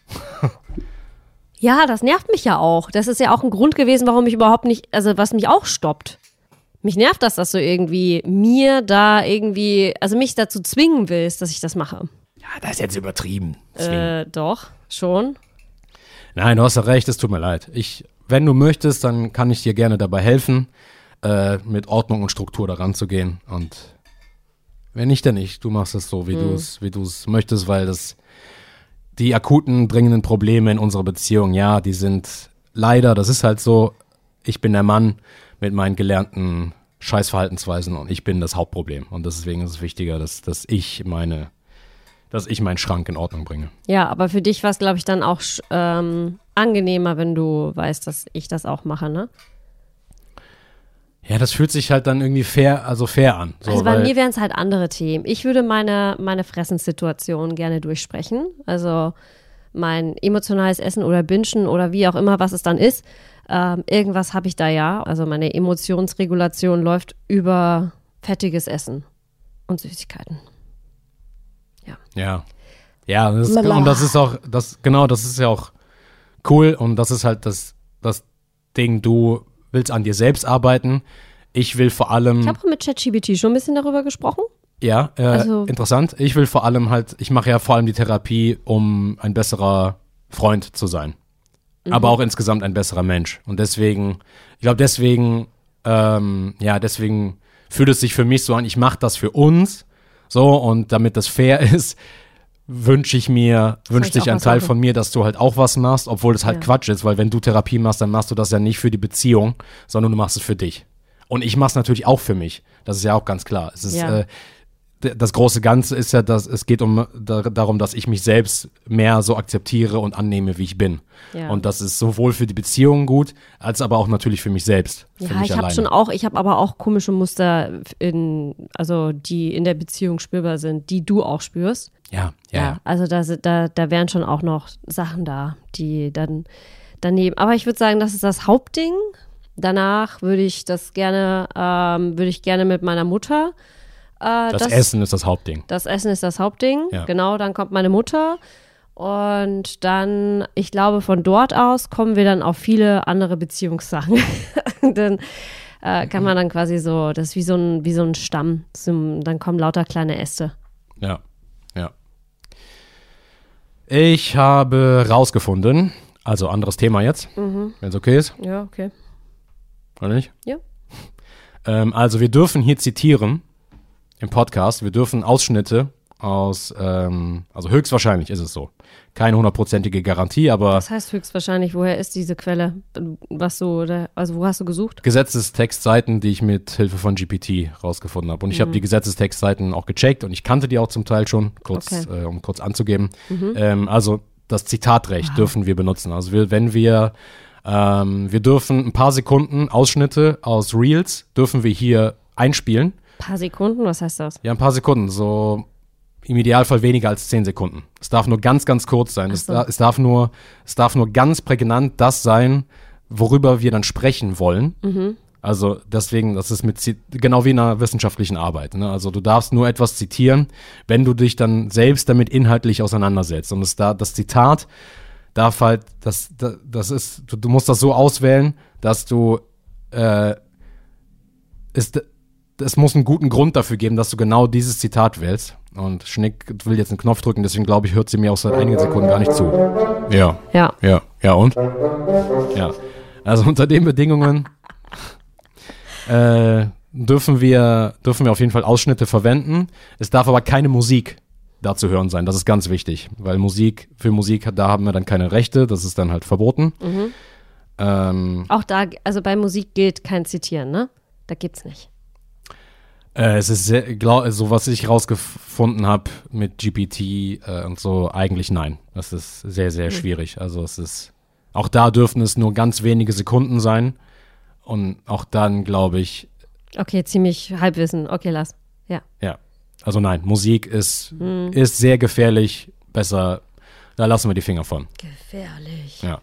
Ja, das nervt mich ja auch. Das ist ja auch ein Grund gewesen, warum ich überhaupt nicht, also was mich auch stoppt. Mich nervt das, dass du irgendwie mir da irgendwie, also mich dazu zwingen willst, dass ich das mache. Ja, das ist jetzt übertrieben. Äh, doch, schon. Nein, du hast ja recht, es tut mir leid. Ich, wenn du möchtest, dann kann ich dir gerne dabei helfen, äh, mit Ordnung und Struktur daran zu gehen. Und wenn nicht, dann nicht. Du machst es so, wie du es, wie du es möchtest, weil das die akuten, dringenden Probleme in unserer Beziehung, ja, die sind leider, das ist halt so, ich bin der Mann mit meinen gelernten Scheißverhaltensweisen und ich bin das Hauptproblem. Und deswegen ist es wichtiger, dass, dass ich meine, dass ich meinen Schrank in Ordnung bringe. Ja, aber für dich war es, glaube ich, dann auch ähm, angenehmer, wenn du weißt, dass ich das auch mache, ne? Ja, das fühlt sich halt dann irgendwie fair, also fair an. So, Also bei weil, mir wären es halt andere Themen. Ich würde meine, meine Fressenssituation gerne durchsprechen. Also mein emotionales Essen oder Bingen oder wie auch immer, was es dann ist. Ähm, irgendwas habe ich da ja. Also meine Emotionsregulation läuft über fettiges Essen und Süßigkeiten. Ja. Ja, das ist, Lala. und das ist auch, das, genau, das ist ja auch cool und das ist halt das, das Ding, du willst an dir selbst arbeiten. Ich will vor allem, Ich habe mit ChatGPT schon ein bisschen darüber gesprochen. ja, äh, also- interessant, ich will vor allem halt, ich mache ja vor allem die Therapie, um ein besserer Freund zu sein. Aber auch insgesamt ein besserer Mensch. Und deswegen, ich glaube deswegen, ähm, ja, deswegen fühlt es sich für mich so an, ich mache das für uns, so, und damit das fair ist, wünsche ich mir, wünscht ich sich auch ein was Teil machen. von mir, dass du halt auch was machst, obwohl das halt Ja. Quatsch ist, weil wenn du Therapie machst, dann machst du das ja nicht für die Beziehung, sondern du machst es für dich. Und ich mache es natürlich auch für mich. Das ist ja auch ganz klar. Es ist, Ja. äh, d- das große Ganze ist ja, dass es geht um da, darum, dass ich mich selbst mehr so akzeptiere und annehme, wie ich bin. Ja. Und das ist sowohl für die Beziehung gut, als aber auch natürlich für mich selbst. Für Ja, mich ich habe alleine. schon auch, ich habe aber auch komische Muster in, also die in der Beziehung spürbar sind, die du auch spürst. Ja, ja, ja. Also da, sind- da, da wären schon auch noch Sachen da, die dann daneben. Aber ich würde sagen, das ist das Hauptding. Danach würde ich das gerne, ähm, würde ich gerne mit meiner Mutter. Äh, Das, Essen ist das Hauptding. Das Essen ist das Hauptding. Ja. Genau, dann kommt meine Mutter. Und dann, ich glaube, von dort aus kommen wir dann auf viele andere Beziehungssachen. Dann äh, kann man dann quasi so, das ist wie so ein, wie so ein Stamm. Zum, dann kommen lauter kleine Äste. Ja, ja. Ich habe rausgefunden, also anderes Thema jetzt, wenn es okay ist, Ja, okay. oder nicht? Ja. Ähm, also wir dürfen hier zitieren im Podcast, wir dürfen Ausschnitte aus, ähm, also höchstwahrscheinlich ist es so. Keine hundertprozentige Garantie, aber Das heißt höchstwahrscheinlich, woher ist diese Quelle? Was du, oder, also wo hast du gesucht? Gesetzestextseiten, die ich mit Hilfe von G P T rausgefunden habe. Und ich Mhm. habe die Gesetzestextseiten auch gecheckt und ich kannte die auch zum Teil schon, kurz, Okay. äh, um kurz anzugeben. Mhm. Ähm, also das Zitatrecht Wow. dürfen wir benutzen. Also wir, wenn wir, ähm, wir dürfen ein paar Sekunden Ausschnitte aus Reels dürfen wir hier einspielen. Paar Sekunden, was heißt das? Ja, ein paar Sekunden, so im Idealfall weniger als zehn Sekunden. Es darf nur ganz, ganz kurz sein. Es, Ach so. da, es, darf nur, es darf nur ganz prägnant das sein, worüber wir dann sprechen wollen. Mhm. Also deswegen, das ist mit Zi- genau wie in einer wissenschaftlichen Arbeit. Ne? Also du darfst nur etwas zitieren, wenn du dich dann selbst damit inhaltlich auseinandersetzt. Und es da, das Zitat darf halt, das, das, das ist, du, du musst das so auswählen, dass du äh, ist, es muss einen guten Grund dafür geben, dass du genau dieses Zitat wählst. Und Schnick will jetzt einen Knopf drücken, deswegen glaube ich, hört sie mir auch seit einigen Sekunden gar nicht zu. Ja, Ja. ja, ja und? Ja, also unter den Bedingungen äh, dürfen wir, dürfen wir auf jeden Fall Ausschnitte verwenden. Es darf aber keine Musik da zu hören sein. Das ist ganz wichtig, weil Musik, für Musik, da haben wir dann keine Rechte, das ist dann halt verboten. Mhm. Ähm, Auch da, also bei Musik gilt kein Zitieren, ne? Da gibt's nicht. Äh, es ist sehr, glaub, so was ich rausgefunden habe mit G P T äh, und so, eigentlich nein. Das ist sehr, sehr schwierig. Also es ist, auch da dürfen es nur ganz wenige Sekunden sein. Und auch dann glaube ich, Okay, ziemlich Halbwissen. Okay, lass. Ja. ja, also nein, Musik ist, ist sehr gefährlich. Besser, da lassen wir die Finger von. Gefährlich. Ja.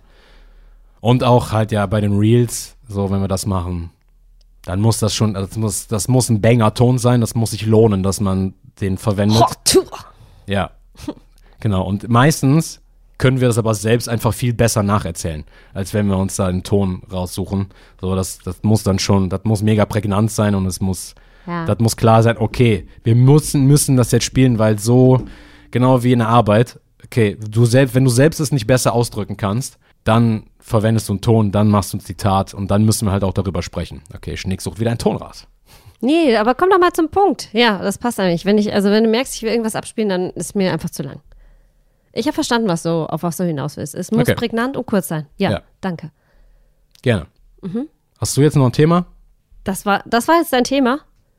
Und auch halt ja bei den Reels, so wenn wir das machen, dann muss das schon, das muss, das muss ein Banger-Ton sein, das muss sich lohnen, dass man den verwendet. Hot Tour. Ja, genau. Und meistens können wir das aber selbst einfach viel besser nacherzählen, als wenn wir uns da einen Ton raussuchen. So, das, das muss dann schon, das muss mega prägnant sein und es muss, Ja. das muss klar sein, okay, wir müssen, müssen das jetzt spielen, weil so, genau wie in der Arbeit, okay, du selbst, wenn du selbst es nicht besser ausdrücken kannst, dann verwendest du einen Ton, dann machst du ein Zitat und dann müssen wir halt auch darüber sprechen. Okay, Schnick sucht wieder einen Ton raus. Nee, aber komm doch mal zum Punkt. Ja, das passt eigentlich. Wenn ich, also wenn du merkst, ich will irgendwas abspielen, dann ist mir einfach zu lang. Ich habe verstanden, was du, auf was du hinaus willst. Es muss Okay. prägnant und kurz sein. Ja, Ja. danke. Gerne. Hast du jetzt noch ein Thema? Das war, das war jetzt dein Thema?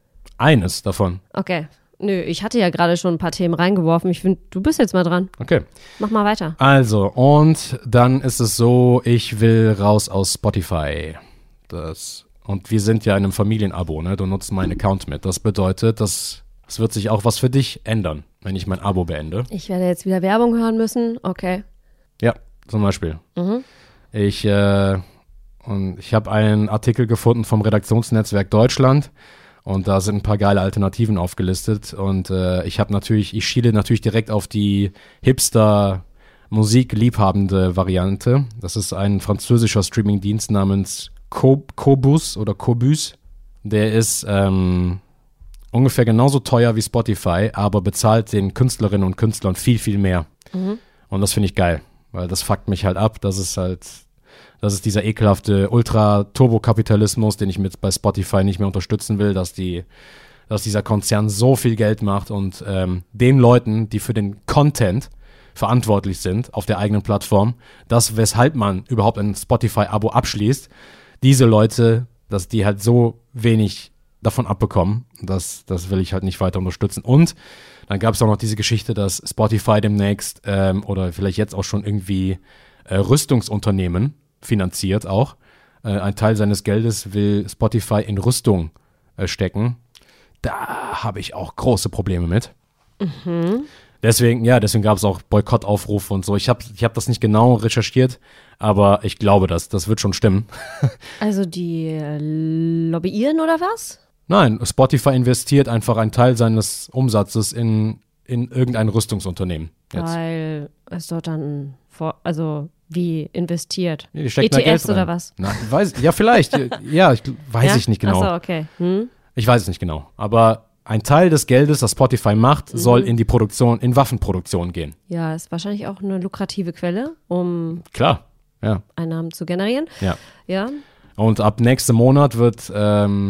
Eines davon. Okay. Nö, ich hatte ja gerade schon ein paar Themen reingeworfen. Ich finde, du bist jetzt mal dran. Okay. Mach mal weiter. Also, und dann ist es so, ich will raus aus Spotify. Das, und wir sind ja in einem Familienabo, ne? Du nutzt meinen Account mit. Das bedeutet, dass es wird sich auch was für dich ändern, wenn ich mein Abo beende. Ich werde jetzt wieder Werbung hören müssen. Okay. Ja, zum Beispiel. Mhm. Ich, äh, und ich habe einen Artikel gefunden vom Redaktionsnetzwerk Deutschland. Und da sind ein paar geile Alternativen aufgelistet. Und äh, ich habe natürlich, ich schiele natürlich direkt auf die Hipster musikliebhabende Variante. Das ist ein französischer Streamingdienst namens Co- Qobuz oder Qobuz. Der ist ähm, ungefähr genauso teuer wie Spotify, aber bezahlt den Künstlerinnen und Künstlern viel, viel mehr. Mhm. Und das finde ich geil, weil das fuckt mich halt ab. Das ist halt, das ist dieser ekelhafte Ultra-Turbo-Kapitalismus, den ich mit bei Spotify nicht mehr unterstützen will, dass die, dass dieser Konzern so viel Geld macht und ähm, den Leuten, die für den Content verantwortlich sind auf der eigenen Plattform, das, weshalb man überhaupt ein Spotify-Abo abschließt, diese Leute, dass die halt so wenig davon abbekommen, das, das will ich halt nicht weiter unterstützen. Und dann gab es auch noch diese Geschichte, dass Spotify demnächst ähm, oder vielleicht jetzt auch schon irgendwie äh, Rüstungsunternehmen finanziert auch. Äh, ein Teil seines Geldes will Spotify in Rüstung äh, stecken. Da habe ich auch große Probleme mit. Mhm. Deswegen, ja, deswegen gab es auch Boykottaufrufe und so. Ich habe ich hab das nicht genau recherchiert, aber ich glaube das. Das wird schon stimmen. Also die äh, lobbyieren oder was? Nein, Spotify investiert einfach einen Teil seines Umsatzes in, in irgendein Rüstungsunternehmen. Jetzt. Weil es dort dann, vor, also wie investiert? Die stecken da E T Fs Geld rein. oder was? Na, weiß, ja, vielleicht. Ja, ich, weiß Ja? ich nicht genau. Achso, okay. Hm? Ich weiß es nicht genau. Aber ein Teil des Geldes, das Spotify macht, soll in die Produktion, in Waffenproduktion gehen. Ja, ist wahrscheinlich auch eine lukrative Quelle, um Klar, ja. Einnahmen zu generieren. Ja. Ja. Und ab nächsten Monat wird, ähm,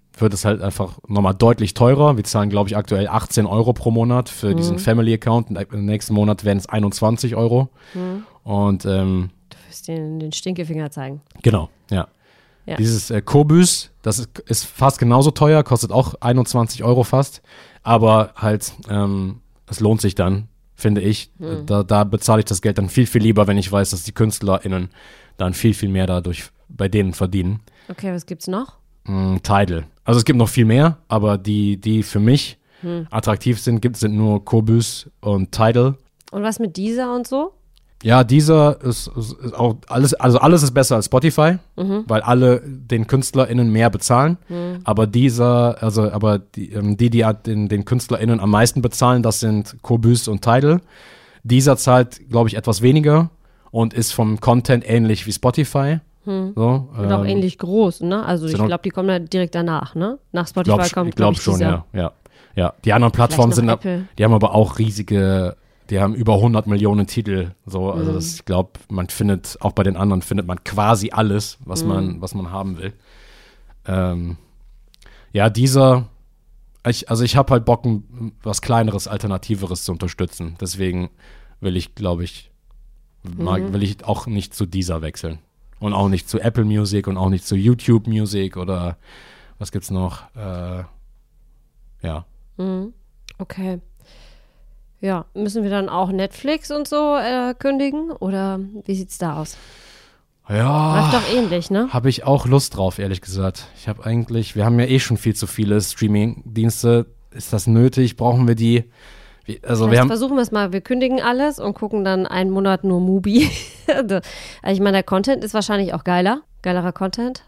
wird es halt einfach nochmal deutlich teurer. Wir zahlen, glaube ich, aktuell achtzehn Euro pro Monat für mhm. diesen Family-Account. Im nächsten Monat werden es einundzwanzig Euro. Mhm. Und ähm, du wirst den, den Stinkefinger zeigen. Genau, ja. ja. Dieses äh, Qobuz, das ist, ist fast genauso teuer, kostet auch einundzwanzig Euro fast. Aber halt, ähm, es lohnt sich dann, finde ich. Mhm. Da, da bezahle ich das Geld dann viel, viel lieber, wenn ich weiß, dass die KünstlerInnen dann viel, viel mehr dadurch bei denen verdienen. Okay, was gibt's noch? Mm, Tidal. Also es gibt noch viel mehr, aber die, die für mich hm. attraktiv sind, gibt, sind nur Qobuz und Tidal. Und was mit Deezer und so? Ja, Deezer ist, ist, ist auch alles, also alles ist besser als Spotify, mhm. weil alle den KünstlerInnen mehr bezahlen. Mhm. Aber Deezer, also aber die, die, die den, den KünstlerInnen am meisten bezahlen, das sind Qobuz und Tidal. Deezer zahlt, glaube ich, etwas weniger und ist vom Content ähnlich wie Spotify. Hm. So, und ähm, auch ähnlich groß, ne? Also ich glaube, die kommen ja direkt danach, ne? Nach Spotify glaub, kommt, ich glaube glaub schon, dieser. ja, ja, ja. Die anderen Plattformen sind, Apple. die haben aber auch riesige, die haben über hundert Millionen Titel, so, also mhm. das, ich glaube, man findet, auch bei den anderen findet man quasi alles, was mhm. man, was man haben will. Ähm, ja, dieser, ich, also ich habe halt Bock, was Kleineres, Alternativeres zu unterstützen, deswegen will ich, glaube ich, mag, mhm. will ich auch nicht zu dieser wechseln. Und auch nicht zu Apple Music und auch nicht zu YouTube Music oder was gibt's noch? Äh, ja. Okay. Ja, müssen wir dann auch Netflix und so äh, kündigen? Oder wie sieht's da aus? Ja. Läuft doch ähnlich, ne? Habe ich auch Lust drauf, ehrlich gesagt. Ich habe eigentlich, wir haben ja eh schon viel zu viele Streaming-Dienste. Ist das nötig? Brauchen wir die? Also Vielleicht wir haben versuchen wir es mal. Wir kündigen alles und gucken dann einen Monat nur Mubi. Also ich meine, der Content ist wahrscheinlich auch geiler. Geilerer Content.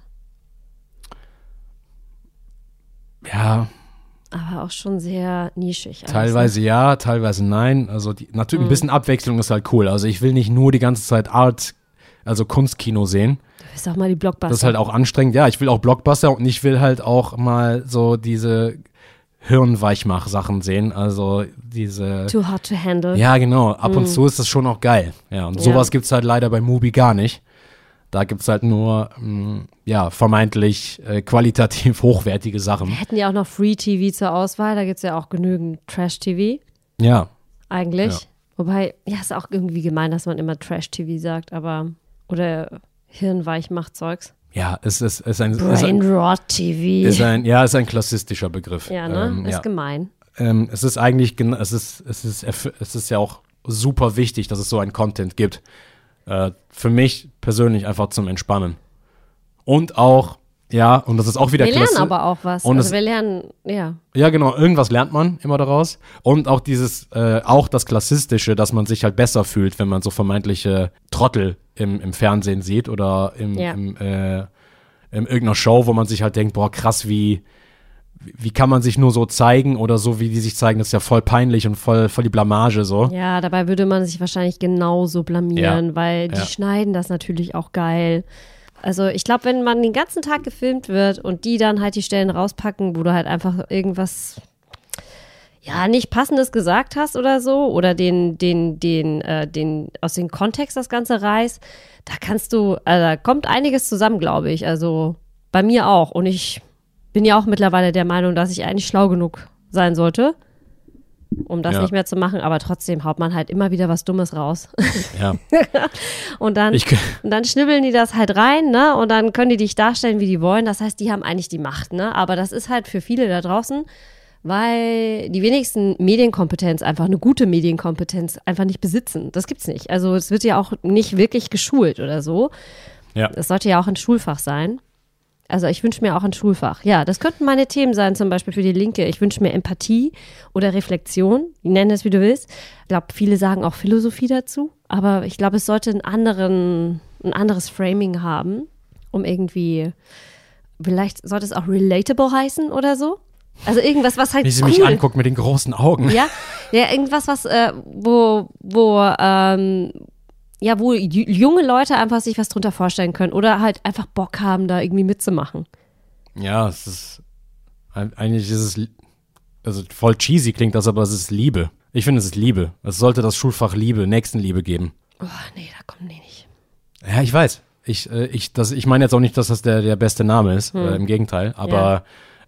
Ja. Aber auch schon sehr nischig. Teilweise ne? ja, teilweise nein. Also die, natürlich mhm. ein bisschen Abwechslung ist halt cool. Also ich will nicht nur die ganze Zeit Art, also Kunstkino sehen. Du willst auch mal die Blockbuster. Das ist halt auch anstrengend. Ja, ich will auch Blockbuster und ich will halt auch mal so diese Hirnweichmach-Sachen sehen, also diese Too hard to handle. Ja, genau. Ab mm. und zu ist das schon auch geil. Ja, und ja. sowas gibt's halt leider bei Mubi gar nicht. Da gibt's halt nur, mh, ja, vermeintlich äh, qualitativ hochwertige Sachen. Wir hätten ja auch noch Free-T V zur Auswahl, da gibt's ja auch genügend Trash-T V. Ja. Eigentlich. Ja. Wobei, ja, ist auch irgendwie gemein, dass man immer Trash-T V sagt, aber, oder Hirnweichmach-Zeugs. Ja, es ist, es ist ein Brain-Rot-T V. Ist ein, ja, ist ein klassistischer Begriff. Ja, ne? Ähm, ist ja. gemein. Ähm, es ist eigentlich, es ist, es ist, es ist ja auch super wichtig, dass es so einen Content gibt. Äh, für mich persönlich einfach zum Entspannen. Und auch, ja, und das ist auch wieder Wir klasse. lernen aber auch was. Und also es, wir lernen, ja. Ja, genau, irgendwas lernt man immer daraus. Und auch dieses, äh, auch das Klassistische, dass man sich halt besser fühlt, wenn man so vermeintliche Trottel im, im Fernsehen sieht oder im, ja. im, äh, in irgendeiner Show, wo man sich halt denkt, boah, krass, wie, wie kann man sich nur so zeigen oder so, wie die sich zeigen, das ist ja voll peinlich und voll, voll die Blamage so. Ja, dabei würde man sich wahrscheinlich genauso blamieren, Ja. weil die Ja. schneiden das natürlich auch geil. Also ich glaube, wenn man den ganzen Tag gefilmt wird und die dann halt die Stellen rauspacken, wo du halt einfach irgendwas, ja, nicht Passendes gesagt hast oder so oder den, den, den, äh, den, aus dem Kontext das Ganze reißt, da kannst du, also da kommt einiges zusammen, glaube ich. Also bei mir auch. Und ich bin ja auch mittlerweile der Meinung, dass ich eigentlich schlau genug sein sollte, um das Ja. nicht mehr zu machen, aber trotzdem haut man halt immer wieder was Dummes raus. Ja. und, dann, Ich, und dann schnibbeln die das halt rein, ne? Und dann können die dich darstellen, wie die wollen. Das heißt, die haben eigentlich die Macht, ne? Aber das ist halt für viele da draußen, weil die wenigsten Medienkompetenz, einfach eine gute Medienkompetenz, einfach nicht besitzen. Das gibt's nicht. Also es wird ja auch nicht wirklich geschult oder so. ja. Das sollte ja auch ein Schulfach sein. Also ich wünsche mir auch ein Schulfach. Ja, das könnten meine Themen sein, zum Beispiel für die Linke. Ich wünsche mir Empathie oder Reflexion. Nenn es, wie du willst. Ich glaube, viele sagen auch Philosophie dazu. Aber ich glaube, es sollte einen anderen, ein anderes Framing haben, um irgendwie, vielleicht sollte es auch relatable heißen oder so. Also irgendwas, was halt Wie sie cool. mich anguckt mit den großen Augen. Ja, ja, irgendwas, was, äh, wo, wo, ähm, ja, wo ju- junge Leute einfach sich was drunter vorstellen können oder halt einfach Bock haben, da irgendwie mitzumachen. Ja, es ist, eigentlich ist es, also voll cheesy klingt das, aber es ist Liebe. Ich finde, es ist Liebe. Es sollte das Schulfach Liebe, Nächstenliebe geben. Oh, nee, da kommen die nicht. Ja, ich weiß. Ich, äh, ich, das, ich meine jetzt auch nicht, dass das der, der beste Name ist, Hm. äh, im Gegenteil, aber Ja.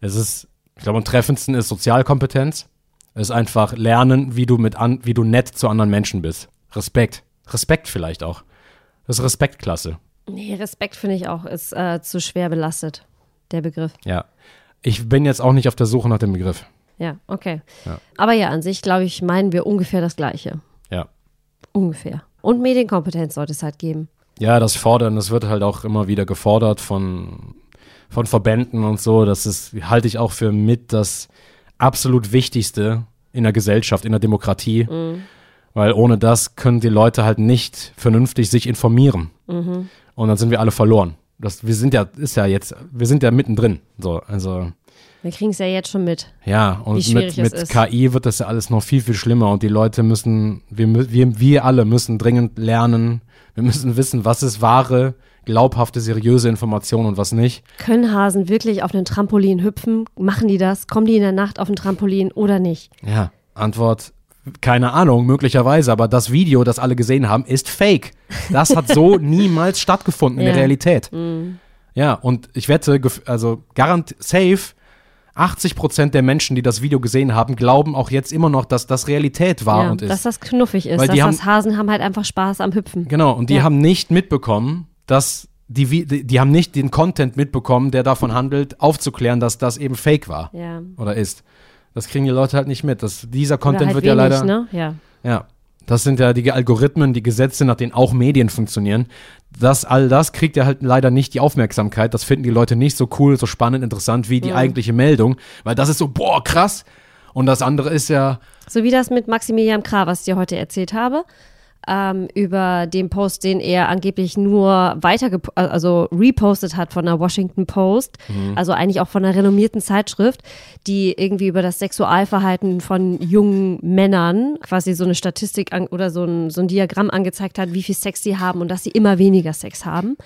Es ist, ich glaube, am treffendsten ist Sozialkompetenz. Es ist einfach lernen, wie du mit an, wie du nett zu anderen Menschen bist. Respekt. Respekt vielleicht auch. Das ist Respektklasse. Nee, Respekt finde ich auch, ist äh, zu schwer belastet, der Begriff. Ja. Ich bin jetzt auch nicht auf der Suche nach dem Begriff. Ja, okay. Ja. Aber ja, an sich, glaube ich, meinen wir ungefähr das Gleiche. Ja. Ungefähr. Und Medienkompetenz sollte es halt geben. Ja, das Fordern, das wird halt auch immer wieder gefordert von, von Verbänden und so. Das ist, halte ich auch für mit das absolut Wichtigste in der Gesellschaft, in der Demokratie. Mhm. Weil ohne das können die Leute halt nicht vernünftig sich informieren. Mhm. Und dann sind wir alle verloren. Das, wir sind ja, ist ja jetzt, wir sind ja mittendrin. So, also. Wir kriegen es ja jetzt schon mit. Ja, und mit, mit K I wird das ja alles noch viel, viel schlimmer. Und die Leute müssen, wir, wir, wir alle müssen dringend lernen. Wir müssen wissen, was ist wahre, glaubhafte, seriöse Information und was nicht. Können Hasen wirklich auf einen Trampolin hüpfen? Machen die das? Kommen die in der Nacht auf ein Trampolin oder nicht? Ja, Antwort, keine Ahnung, möglicherweise. Aber das Video, das alle gesehen haben, ist fake. Das hat so niemals stattgefunden in ja. der Realität. Mhm. Ja, und ich wette, also garant safe, achtzig Prozent der Menschen, die das Video gesehen haben, glauben auch jetzt immer noch, dass das Realität war ja, und ist. Dass das knuffig ist, Weil dass die das haben, Hasen haben halt einfach Spaß am Hüpfen. Genau, und die ja. haben nicht mitbekommen, dass die, die, die haben nicht den Content mitbekommen, der davon handelt, aufzuklären, dass das eben fake war ja. oder ist. Das kriegen die Leute halt nicht mit. Das, dieser Content halt wird wenig, ja leider. Ne? Ja. ja. Das sind ja die Algorithmen, die Gesetze, nach denen auch Medien funktionieren. Das, all das kriegt ja halt leider nicht die Aufmerksamkeit. Das finden die Leute nicht so cool, so spannend, interessant wie die mhm. eigentliche Meldung. Weil das ist so, boah, krass. Und das andere ist ja. So wie das mit Maximilian Krah, was ich dir heute erzählt habe. Ähm, über den Post, den er angeblich nur weiter, also repostet hat von der Washington Post, mhm. also eigentlich auch von einer renommierten Zeitschrift, die irgendwie über das Sexualverhalten von jungen Männern quasi so eine Statistik an, oder so ein, so ein Diagramm angezeigt hat, wie viel Sex sie haben und dass sie immer weniger Sex haben.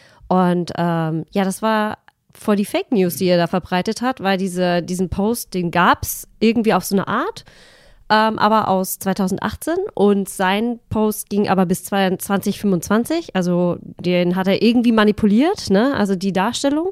Und ähm, ja, das war voll die Fake News, die er da verbreitet hat, weil diese, diesen Post, den gab es irgendwie auf so eine Art, Ähm, aber aus zweitausendachtzehn und sein Post ging aber bis zwanzig fünfundzwanzig, also den hat er irgendwie manipuliert, ne, also die Darstellung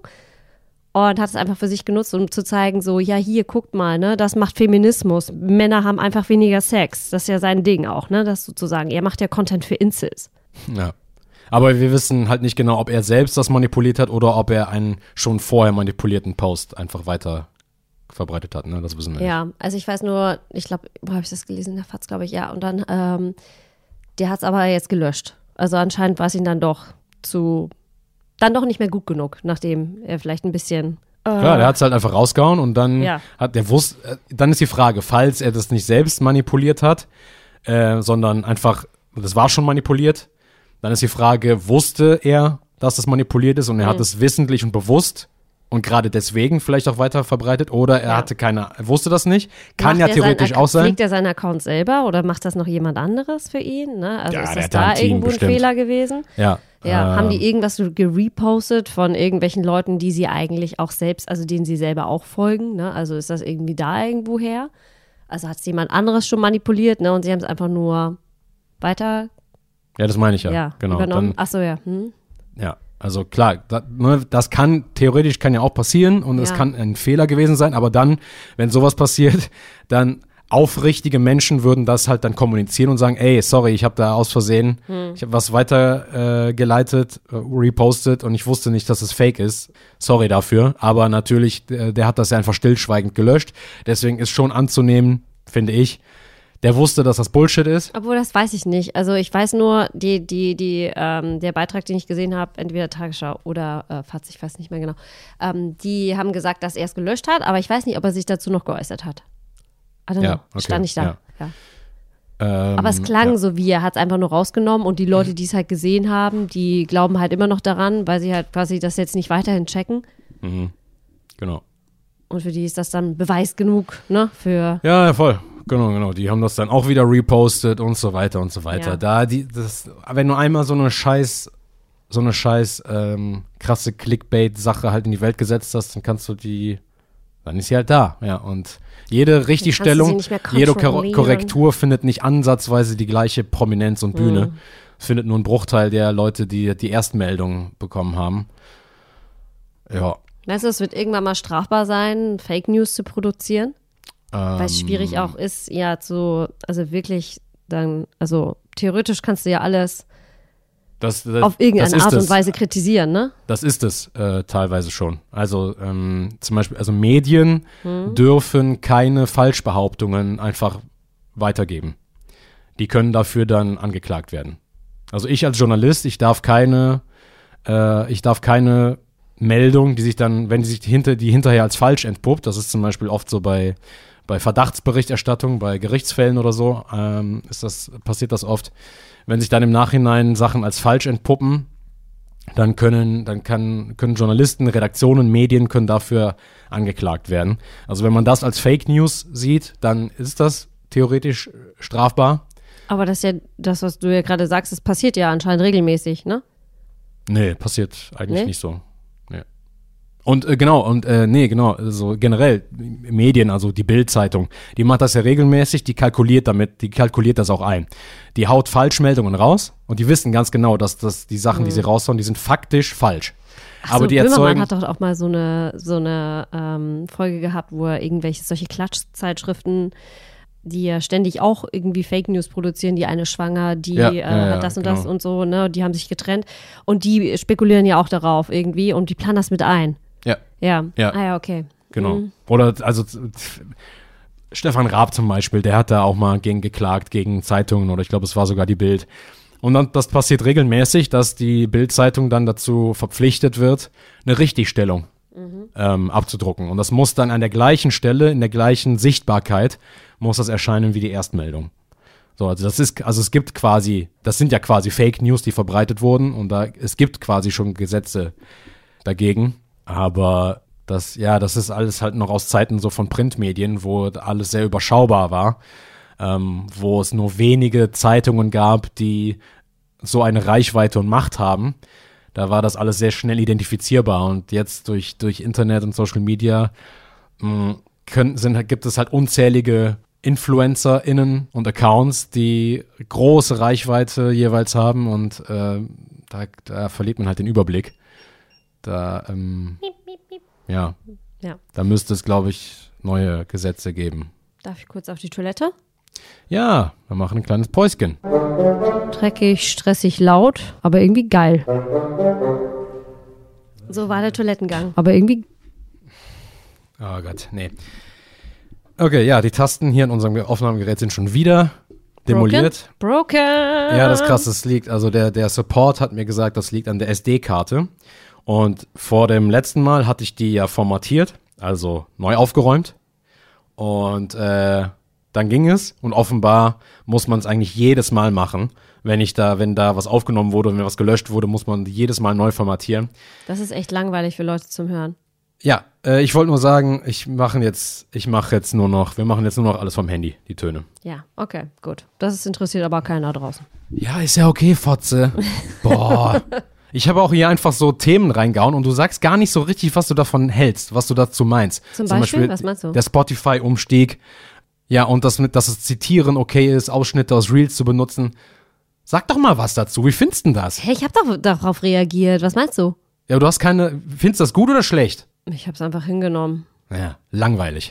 und hat es einfach für sich genutzt, um zu zeigen, so, ja, hier, guckt mal, ne, das macht Feminismus, Männer haben einfach weniger Sex, das ist ja sein Ding auch, ne, das sozusagen, er macht ja Content für Incels. Ja, aber wir wissen halt nicht genau, ob er selbst das manipuliert hat oder ob er einen schon vorher manipulierten Post einfach weiter verbreitet hat, ne? Das wissen wir ja, nicht. Ja, also ich weiß nur, ich glaube, wo habe ich das gelesen? In der F A Z, glaube ich, ja. Und dann, ähm, der hat es aber jetzt gelöscht. Also anscheinend war es ihm dann doch zu, dann doch nicht mehr gut genug, nachdem er vielleicht ein bisschen äh, Klar, der hat es halt einfach rausgehauen und dann ja. hat der wusste, äh, dann ist die Frage, falls er das nicht selbst manipuliert hat, äh, sondern einfach, das war schon manipuliert, dann ist die Frage, wusste er, dass das manipuliert ist und er mhm. hat es wissentlich und bewusst und gerade deswegen vielleicht auch weiter verbreitet oder er ja. hatte keine, er wusste das nicht, kann macht ja theoretisch sein, auch sein. Pflegt er seinen Account selber oder macht das noch jemand anderes für ihn? Ne? Also Ja, ist der das hat da da ein Team irgendwo bestimmt. ein Fehler gewesen? Ja. Ja, ähm, haben die irgendwas so gerepostet von irgendwelchen Leuten, die sie eigentlich auch selbst, also denen sie selber auch folgen, ne? Also ist das irgendwie da irgendwo her? Also hat es jemand anderes schon manipuliert, ne? Und sie haben es einfach nur weiter Ja, das meine ich ja. ja genau. übernommen. Dann, Ach so, ja. Hm? Ja, also klar, das, ne, das kann, theoretisch kann ja auch passieren und es Ja. kann ein Fehler gewesen sein, aber dann, wenn sowas passiert, dann aufrichtige Menschen würden das halt dann kommunizieren und sagen, ey, sorry, ich habe da aus Versehen, hm. ich habe was weitergeleitet, äh, geleitet, äh, repostet und ich wusste nicht, dass es fake ist. Sorry dafür, aber natürlich, äh, der hat das ja einfach stillschweigend gelöscht. Deswegen ist schon anzunehmen, finde ich, der wusste, dass das Bullshit ist. Obwohl, das weiß ich nicht. Also ich weiß nur, die, die, die, ähm, der Beitrag, den ich gesehen habe, entweder Tagesschau oder äh, F A Z, ich weiß nicht mehr genau, ähm, die haben gesagt, dass er es gelöscht hat, aber ich weiß nicht, ob er sich dazu noch geäußert hat. I don't Ja, know. okay, Stand nicht da. ja. Ja. Ähm, Aber es klang ja. so, wie er hat es einfach nur rausgenommen und die Leute, die es halt gesehen haben, die glauben halt immer noch daran, weil sie halt quasi das jetzt nicht weiterhin checken. Mhm. Genau. Und für die ist das dann Beweis genug, ne, für Ja, ja, voll. Genau, genau. Die haben das dann auch wieder repostet und so weiter und so weiter. Ja. Da, die, das, wenn du einmal so eine scheiß, so eine scheiß ähm, krasse Clickbait-Sache halt in die Welt gesetzt hast, dann kannst du die, dann ist sie halt da. Ja, und jede Richtigstellung, jede Kor- Korrektur findet nicht ansatzweise die gleiche Prominenz und Bühne. Mhm. Es findet nur ein Bruchteil der Leute, die die Erstmeldung bekommen haben. Ja. Weißt du, es wird irgendwann mal strafbar sein, Fake News zu produzieren? Ähm, Weil es schwierig auch ist, ja, zu, also wirklich dann, also theoretisch kannst du ja alles das, das, auf irgendeine das Art ist und es. Weise kritisieren, ne? Das ist es äh, teilweise schon. Also ähm, zum Beispiel, also Medien Hm. dürfen keine Falschbehauptungen einfach weitergeben. Die können dafür dann angeklagt werden. Also ich als Journalist, ich darf keine, äh, ich darf keine Meldung, die sich dann, wenn die sich hinter, die hinterher als falsch entpuppt, das ist zum Beispiel oft so bei, bei Verdachtsberichterstattung, bei Gerichtsfällen oder so, ähm, ist das, passiert das oft, wenn sich dann im Nachhinein Sachen als falsch entpuppen, dann können, dann kann, können Journalisten, Redaktionen, Medien können dafür angeklagt werden. Also wenn man das als Fake News sieht, dann ist das theoretisch strafbar. Aber das ist ja, das, was du ja gerade sagst, das passiert ja anscheinend regelmäßig, ne? Nee, passiert eigentlich Nee? nicht so. Nee. Und äh, genau, und äh, nee, genau, also generell Medien, also die Bild-Zeitung, die macht das ja regelmäßig, die kalkuliert damit, die kalkuliert das auch ein. Die haut Falschmeldungen raus und die wissen ganz genau, dass das die Sachen, die sie raushauen, die sind faktisch falsch. Ach Aber so, die Böhmermann erzeugen. hat doch auch mal so eine, so eine ähm, Folge gehabt, wo er irgendwelche solche Klatschzeitschriften, die ja ständig auch irgendwie Fake News produzieren, die eine schwanger, die Ja, äh, ja, ja, hat das und das genau. und so, ne, die haben sich getrennt und die spekulieren ja auch darauf irgendwie und die planen das mit ein. Ja, Ja, Ja. ah ja, okay. genau. Mhm. Oder also z- z- Stefan Raab zum Beispiel, der hat da auch mal gegen geklagt, gegen Zeitungen oder ich glaube, es war sogar die Bild. Und dann, das passiert regelmäßig, dass die Bild-Zeitung dann dazu verpflichtet wird, eine Richtigstellung ähm, abzudrucken. Und das muss dann an der gleichen Stelle, in der gleichen Sichtbarkeit, muss das erscheinen wie die Erstmeldung. So, also das ist, also es gibt quasi, das sind ja quasi Fake News, die verbreitet wurden und da, es gibt quasi schon Gesetze dagegen. Aber das, ja, das ist alles halt noch aus Zeiten so von Printmedien, wo alles sehr überschaubar war, ähm, wo es nur wenige Zeitungen gab, die so eine Reichweite und Macht haben. Da war das alles sehr schnell identifizierbar und jetzt durch, durch Internet und Social Media mh, können, sind, gibt es halt unzählige InfluencerInnen und Accounts, die große Reichweite jeweils haben und äh, da, da verliert man halt den Überblick. Da, ähm, ja, Ja. da müsste es, glaube ich, neue Gesetze geben. Darf ich kurz auf die Toilette? Ja, wir machen ein kleines Päuschen. Dreckig, stressig, laut, aber irgendwie geil. So war der Toilettengang. Aber irgendwie, Oh Gott, nee. Okay, ja, die Tasten hier in unserem Aufnahmegerät sind schon wieder demoliert. broken. Ja, das ist krass, das liegt, also der, der Support hat mir gesagt, das liegt an der S D-Karte. Und vor dem letzten Mal hatte ich die ja formatiert, also neu aufgeräumt. Und äh, dann ging es und offenbar muss man es eigentlich jedes Mal machen. Wenn ich da, wenn da was aufgenommen wurde und wenn was gelöscht wurde, muss man jedes Mal neu formatieren. Das ist echt langweilig für Leute zum Hören. Ja, äh, ich wollte nur sagen, ich mache jetzt, ich mache jetzt nur noch, wir machen jetzt nur noch alles vom Handy, die Töne. Ja, okay, gut. Das ist interessiert aber keiner draußen. Ja, ist ja okay, Fotze. Boah. Ich habe auch hier einfach so Themen reingehauen und du sagst gar nicht so richtig, was du davon hältst, was du dazu meinst. Zum Beispiel? Was meinst du? Der Spotify-Umstieg. Ja, und das mit, dass das Zitieren okay ist, Ausschnitte aus Reels zu benutzen. Sag doch mal was dazu. Wie findest du denn das? Hey, ich habe doch darauf reagiert. Was meinst du? Ja, du hast keine, findest du das gut oder schlecht? Ich habe es einfach hingenommen. Ja, langweilig.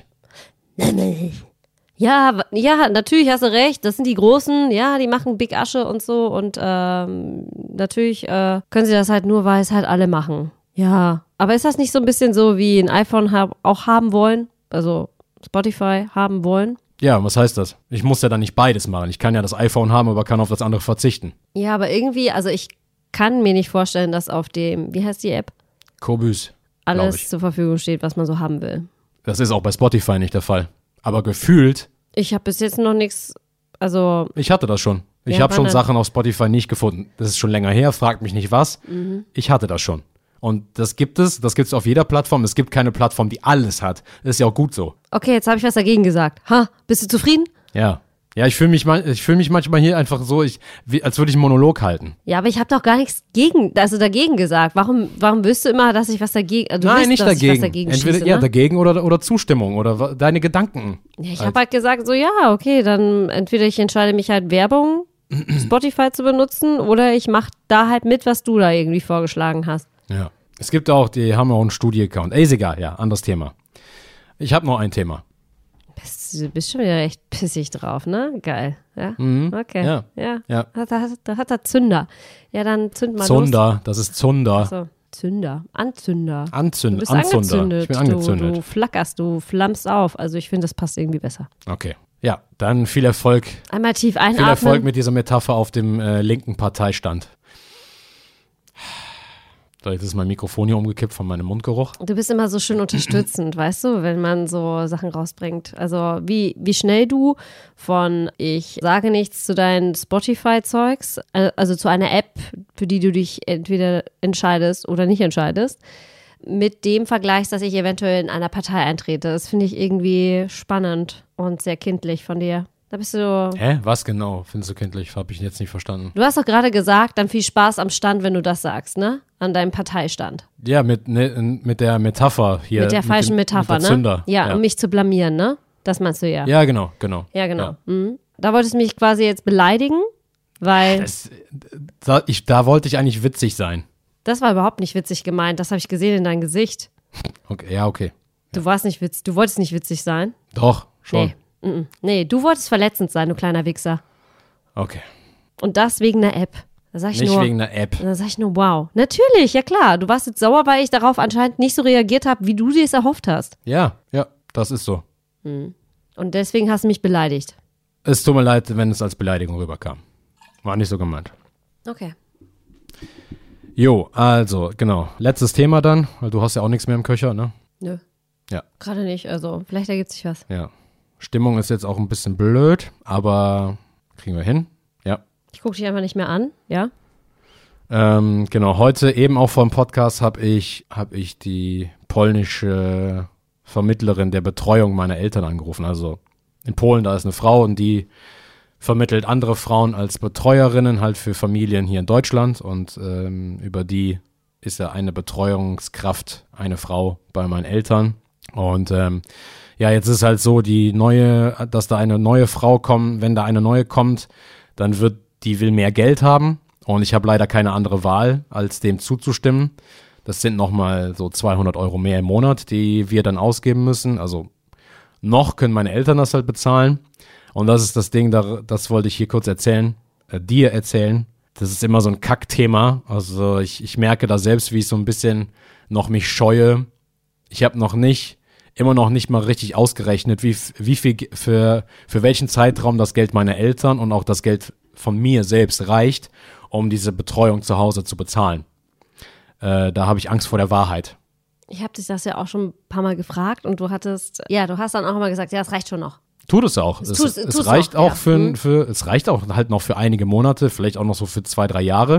Ja, w- ja, natürlich hast du recht. Das sind die Großen, ja, die machen Big Asche und so. Und ähm, natürlich äh, können sie das halt nur, weil es halt alle machen. Ja, aber ist das nicht so ein bisschen so, wie ein iPhone hab, auch haben wollen? Also Spotify haben wollen? Ja, was heißt das? Ich muss ja dann nicht beides machen. Ich kann ja das iPhone haben, aber kann auf das andere verzichten. Ja, aber irgendwie, also ich kann mir nicht vorstellen, dass auf dem, wie heißt die App, Kobüs, glaub alles ich. zur Verfügung steht, was man so haben will. Das ist auch bei Spotify nicht der Fall. Aber gefühlt, Ich habe bis jetzt noch nichts, also ich hatte das schon. Ich Ja, habe schon wann denn? Sachen auf Spotify nicht gefunden. Das ist schon länger her, fragt mich nicht was. Mhm. Ich hatte das schon. Und das gibt es, das gibt es auf jeder Plattform. Es gibt keine Plattform, die alles hat. Das ist ja auch gut so. okay, jetzt habe ich was dagegen gesagt. Ha, bist du zufrieden? Ja. Ja, ich fühle mich, man- ich fühl mich manchmal hier einfach so, ich, wie, als würde ich einen Monolog halten. Ja, aber ich habe doch gar nichts gegen, also dagegen gesagt. Warum, warum willst du immer, dass ich was dagegen, du Nein, willst, nicht dass dagegen. ich was dagegen Entweder schieße, ja, ne? dagegen oder, oder Zustimmung oder wa- deine Gedanken. Ja, ich habe halt gesagt, so ja, okay, dann entweder ich entscheide mich halt Werbung, Spotify zu benutzen oder ich mache da halt mit, was du da irgendwie vorgeschlagen hast. Ja. Es gibt auch, die haben auch einen Studi-Account. Ey, ist egal, ja, anderes Thema. Ich habe noch ein Thema. Du bist schon wieder echt pissig drauf, ne? Geil. Ja? Mhm. Okay. Ja. Ja. Ja. Da, da, da hat er Zünder. Ja, dann zünd mal Zunder, los. das ist Zunder. So, Zünder. Anzünder. Anzünder. Du bist Anzünder. angezündet. Ich bin angezündet. Du, du flackerst, du flammst auf. Also ich finde, das passt irgendwie besser. Okay. Ja, dann viel Erfolg. Einmal tief einatmen. Viel Erfolg mit dieser Metapher auf dem äh, linken Parteistand. So, jetzt ist mein Mikrofon hier umgekippt von meinem Mundgeruch. Du bist immer so schön unterstützend, weißt du, wenn man so Sachen rausbringt. Also wie, wie schnell du von ich sage nichts zu deinen Spotify-Zeugs, also zu einer App, für die du dich entweder entscheidest oder nicht entscheidest, mit dem vergleichst, dass ich eventuell in einer Partei eintrete. Das finde ich irgendwie spannend und sehr kindlich von dir. Da bist du. Hä? Was genau findest du kindlich? Habe ich jetzt nicht verstanden. Du hast doch gerade gesagt, dann viel Spaß am Stand, wenn du das sagst, ne? An deinem Parteistand. Ja, mit, ne, mit der Metapher hier. Mit der falschen dem, Metapher, mit der ne? Zünder. Ja, Ja, um mich zu blamieren, ne? Das meinst du ja. ja genau, genau. Ja, genau. Ja. Mhm. Da wolltest du mich quasi jetzt beleidigen, weil Das, da, ich, da wollte ich eigentlich witzig sein. das war überhaupt nicht witzig gemeint. Das habe ich gesehen in deinem Gesicht. Okay, ja, okay. Du warst nicht witzig. Du wolltest nicht witzig sein. Doch, schon. Nee. Mhm. Nee, du wolltest verletzend sein, du kleiner Wichser. Okay. Und das wegen einer App. Da sag ich Nicht nur, wegen einer App. Da sag ich nur, wow. Natürlich, ja klar. Du warst jetzt sauer, weil ich darauf anscheinend nicht so reagiert habe, wie du dir es erhofft hast. Ja, ja, das ist so. Und deswegen hast du mich beleidigt. Es tut mir leid, wenn es als Beleidigung rüberkam. War nicht so gemeint. Okay. Jo, also, genau. Letztes Thema dann, weil du hast ja auch nichts mehr im Köcher, ne? Nö. Ja. Gerade nicht. Also, vielleicht ergibt sich was. Ja. Stimmung ist jetzt auch ein bisschen blöd, aber kriegen wir hin. Ja. Ich gucke dich einfach nicht mehr an, ja? Ähm, genau, heute eben auch vor dem Podcast habe ich, hab ich die polnische Vermittlerin der Betreuung meiner Eltern angerufen. Also in Polen, da ist eine Frau und die vermittelt andere Frauen als Betreuerinnen halt für Familien hier in Deutschland und ähm, über die ist ja eine Betreuungskraft, eine Frau bei meinen Eltern. Und ähm, ja, jetzt ist halt so, die neue, dass da eine neue Frau kommt, wenn da eine neue kommt, dann wird, die will mehr Geld haben und ich habe leider keine andere Wahl, als dem zuzustimmen. Das sind nochmal so zweihundert Euro mehr im Monat, die wir dann ausgeben müssen. Also noch können meine Eltern das halt bezahlen. Und das ist das Ding, da, das wollte ich hier kurz erzählen, äh, dir erzählen. Das ist immer so ein Kackthema. Also ich, ich merke da selbst, wie ich so ein bisschen noch mich scheue. Ich habe noch nicht, immer noch nicht mal richtig ausgerechnet, wie, wie viel für, für welchen Zeitraum das Geld meiner Eltern und auch das Geld von mir selbst reicht, um diese Betreuung zu Hause zu bezahlen. Äh, da habe ich Angst vor der Wahrheit. Ich habe dich das ja auch schon ein paar Mal gefragt und du hattest, ja, du hast dann auch immer gesagt, ja, das reicht schon noch. Tut es auch. Es, tut- es tut's reicht auch, auch ja. für, Mhm. für, es reicht auch halt noch für einige Monate, vielleicht auch noch so für zwei, drei Jahre.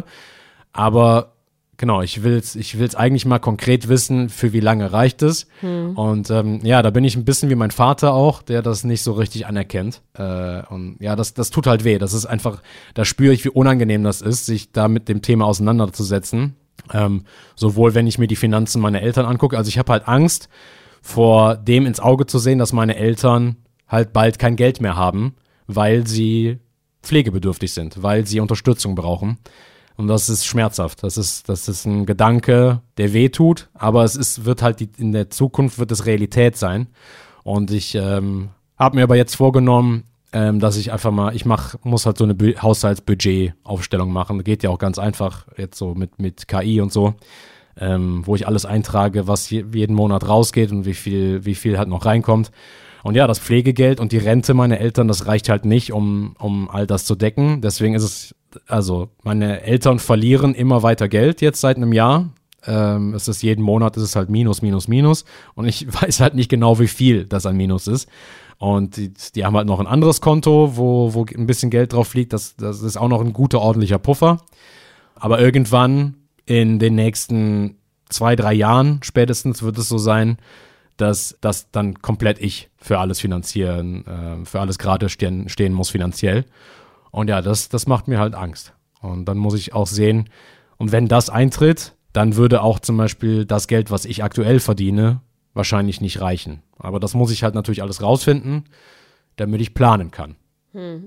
Aber genau, ich will's, ich will's eigentlich mal konkret wissen, für wie lange reicht es. Und ähm, ja, da bin ich ein bisschen wie mein Vater auch, der das nicht so richtig anerkennt. Äh, und ja, das, das tut halt weh. Das ist einfach, da spüre ich, wie unangenehm das ist, sich da mit dem Thema auseinanderzusetzen. Ähm, sowohl wenn ich mir die Finanzen meiner Eltern angucke, also ich habe halt Angst vor dem ins Auge zu sehen, dass meine Eltern halt bald kein Geld mehr haben, weil sie pflegebedürftig sind, weil sie Unterstützung brauchen. Und das ist schmerzhaft. Das ist, das ist ein Gedanke, der weh tut, aber es ist, wird halt die, in der Zukunft wird es Realität sein. Und ich ähm, habe mir aber jetzt vorgenommen, ähm, dass ich einfach mal, ich mach, muss halt so eine Bu- Haushaltsbudgetaufstellung machen. Geht ja auch ganz einfach jetzt so mit, mit K I und so, ähm, wo ich alles eintrage, was je, jeden Monat rausgeht und wie viel, wie viel halt noch reinkommt. Und ja, das Pflegegeld und die Rente meiner Eltern, das reicht halt nicht, um, um all das zu decken. Deswegen ist es, also meine Eltern verlieren immer weiter Geld jetzt seit einem Jahr. Ähm, es ist jeden Monat, ist es halt Minus, Minus, Minus. Und ich weiß halt nicht genau, wie viel das an Minus ist. Und die, die haben halt noch ein anderes Konto, wo, wo ein bisschen Geld drauf liegt. Das, das ist auch noch ein guter, ordentlicher Puffer. Aber irgendwann in den nächsten zwei, drei Jahren spätestens wird es so sein, dass das dann komplett ich für alles finanzieren, äh, für alles gerade stehen, stehen muss finanziell. Und ja, das, das macht mir halt Angst. Und dann muss ich auch sehen, und wenn das eintritt, dann würde auch zum Beispiel das Geld, was ich aktuell verdiene, wahrscheinlich nicht reichen. Aber das muss ich halt natürlich alles rausfinden, damit ich planen kann. Hm.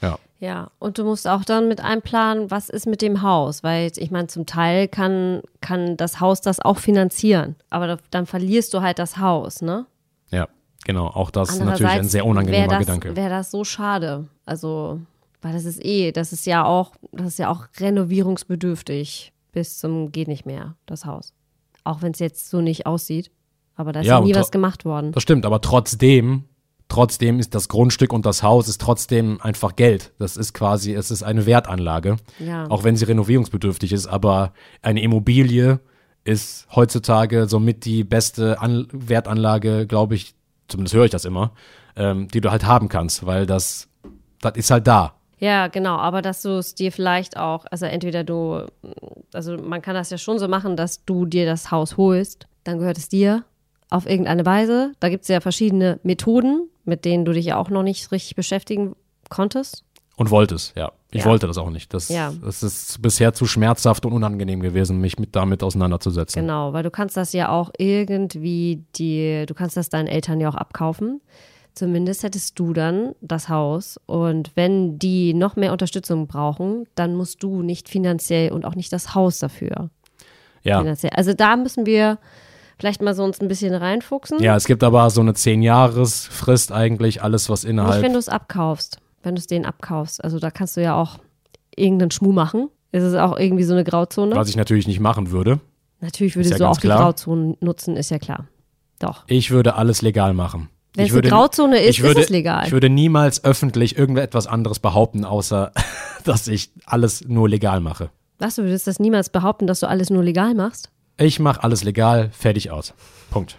Ja. Ja, und du musst auch dann mit einplanen, was ist mit dem Haus, weil ich meine, zum Teil kann, kann das Haus das auch finanzieren, aber da, dann verlierst du halt das Haus, ne? Ja, genau, auch das ist natürlich ein sehr unangenehmer das, Gedanke. Wäre das so schade, also, weil das ist eh, das ist ja auch, das ist ja auch renovierungsbedürftig bis zum geht nicht mehr, das Haus. Auch wenn es jetzt so nicht aussieht, aber da ist ja, ja nie was gemacht worden. Das stimmt, aber trotzdem Trotzdem ist das Grundstück und das Haus ist trotzdem einfach Geld. Das ist quasi, es ist eine Wertanlage, ja. Auch wenn sie renovierungsbedürftig ist. Aber eine Immobilie ist heutzutage somit die beste An- Wertanlage, glaube ich, zumindest höre ich das immer, ähm, die du halt haben kannst, weil das, das ist halt da. Ja, genau, aber dass du es dir vielleicht auch, also entweder du, also man kann das ja schon so machen, dass du dir das Haus holst, dann gehört es dir auf irgendeine Weise. Da gibt es ja verschiedene Methoden, mit denen du dich ja auch noch nicht richtig beschäftigen konntest. Und wolltest, ja. Ich ja. wollte das auch nicht. Das, ja. das ist bisher zu schmerzhaft und unangenehm gewesen, mich mit damit auseinanderzusetzen. Genau, weil du kannst das ja auch irgendwie, die, du kannst das deinen Eltern ja auch abkaufen. Zumindest hättest du dann das Haus. Und wenn die noch mehr Unterstützung brauchen, dann musst du nicht finanziell und auch nicht das Haus dafür. Ja. Finanziell. Also da müssen wir vielleicht mal so uns ein bisschen reinfuchsen. Ja, es gibt aber so eine zehn-Jahres-Frist eigentlich, alles was innerhalb. Nicht, wenn du es abkaufst, wenn du es denen abkaufst. Also da kannst du ja auch irgendeinen Schmuh machen. Ist es auch irgendwie so eine Grauzone? Was ich natürlich nicht machen würde. Natürlich würdest ja du auch klar. die Grauzone nutzen, ist ja klar. Doch. Ich würde alles legal machen. Wenn es eine Grauzone ist, würde, ist es legal. Ich würde niemals öffentlich irgendetwas anderes behaupten, außer dass ich alles nur legal mache. Was, du würdest das niemals behaupten, dass du alles nur legal machst? Ich mache alles legal, fertig aus. Punkt.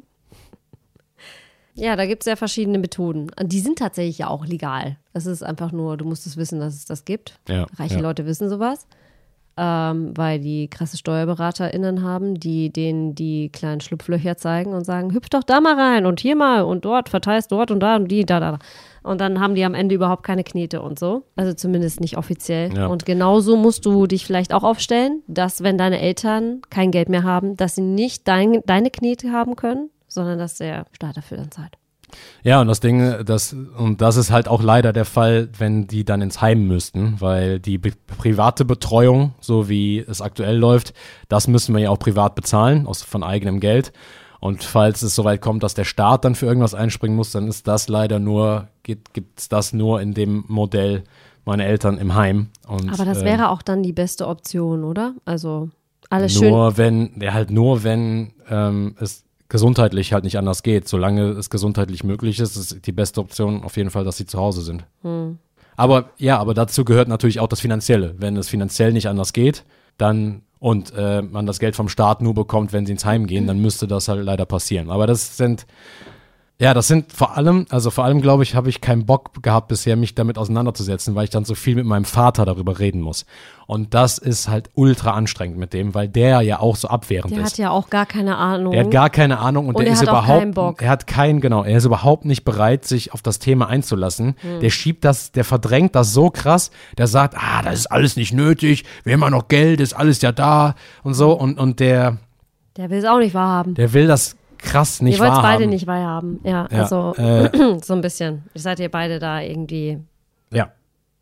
Ja, da gibt es ja verschiedene Methoden. Und die sind tatsächlich ja auch legal. Es ist einfach nur, du musst es wissen, dass es das gibt. Ja, Reiche ja. Leute wissen sowas. Ähm, weil die krasse SteuerberaterInnen haben, die denen die kleinen Schlupflöcher zeigen und sagen, hüpf doch da mal rein und hier mal und dort, verteilst dort und da und die, da, da, da. Und dann haben die am Ende überhaupt keine Knete und so. Also zumindest nicht offiziell. Ja. Und genauso musst du dich vielleicht auch aufstellen, dass wenn deine Eltern kein Geld mehr haben, dass sie nicht dein, deine Knete haben können, sondern dass der Staat dafür dann zahlt. Ja, und das Ding, das, und das ist halt auch leider der Fall, wenn die dann ins Heim müssten, weil die be- private Betreuung, so wie es aktuell läuft, das müssen wir ja auch privat bezahlen, aus, von eigenem Geld. Und falls es soweit kommt, dass der Staat dann für irgendwas einspringen muss, dann ist das leider nur, gibt es das nur in dem Modell meine Eltern im Heim. Und, Aber das ähm, wäre auch dann die beste Option, oder? Also alles schön. Nur wenn, ja halt nur wenn ähm, es gesundheitlich halt nicht anders geht. Solange es gesundheitlich möglich ist, ist die beste Option auf jeden Fall, dass sie zu Hause sind. Hm. Aber ja, aber dazu gehört natürlich auch das Finanzielle. Wenn es finanziell nicht anders geht, dann und äh, man das Geld vom Staat nur bekommt, wenn sie ins Heim gehen, dann müsste das halt leider passieren. Aber das sind, ja, das sind vor allem, also vor allem glaube ich, habe ich keinen Bock gehabt bisher, mich damit auseinanderzusetzen, weil ich dann so viel mit meinem Vater darüber reden muss. Und das ist halt ultra anstrengend mit dem, weil der ja auch so abwehrend Der ist. hat ja auch gar keine Ahnung. Er hat gar keine Ahnung und, Und der er ist hat auch überhaupt, keinen Bock. er hat keinen, genau, er ist überhaupt nicht bereit, sich auf das Thema einzulassen. Hm. Der schiebt das, der verdrängt das so krass, der sagt, ah, das ist alles nicht nötig, wir haben ja noch Geld, ist alles ja da und so und, und der, Der will es auch nicht wahrhaben. der will das krass nicht Ihr wollt es wahrhaben. beide nicht wahrhaben. Ja, Ja, also äh, so ein bisschen. Seid ihr beide da irgendwie. Ja.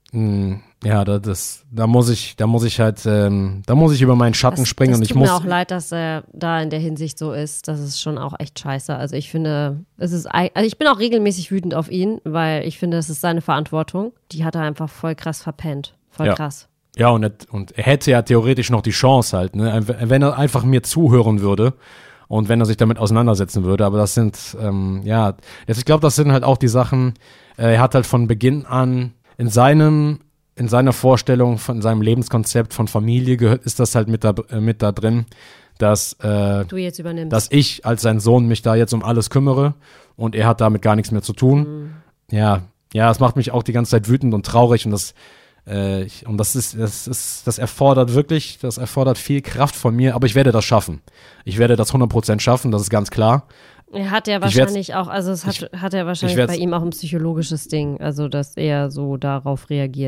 Hm, Ja, da, das, da muss ich, da muss ich halt, ähm, da muss ich über meinen Schatten Das, springen das und ich tut muss. mir auch leid, dass er da in der Hinsicht so ist. Das ist schon auch echt scheiße. Also ich finde, es ist, ei- also ich bin auch regelmäßig wütend auf ihn, weil ich finde, es ist seine Verantwortung. Die hat er einfach voll krass verpennt. Voll Ja. krass. Ja, und, er- und er hätte ja theoretisch noch die Chance halt, ne, wenn er einfach mir zuhören würde und wenn er sich damit auseinandersetzen würde. Aber das sind, ähm, ja, jetzt, ich glaube, das sind halt auch die Sachen, äh, er hat halt von Beginn an in seinem, in seiner Vorstellung, von seinem Lebenskonzept von Familie gehört, ist das halt mit da, äh, mit da drin, dass, äh, Du jetzt übernimmst. dass ich als sein Sohn mich da jetzt um alles kümmere und er hat damit gar nichts mehr zu tun. Mhm. Ja, ja, das macht mich auch die ganze Zeit wütend und traurig und das Äh, ich, und das ist, das ist, das erfordert wirklich, das erfordert viel Kraft von mir, aber ich werde das schaffen. Ich werde das hundert Prozent schaffen, das ist ganz klar. Er hat ja Ich werd's- wahrscheinlich auch, also es hat, ich- hat er wahrscheinlich werd's- bei ihm auch ein psychologisches Ding, also dass er so darauf reagiert.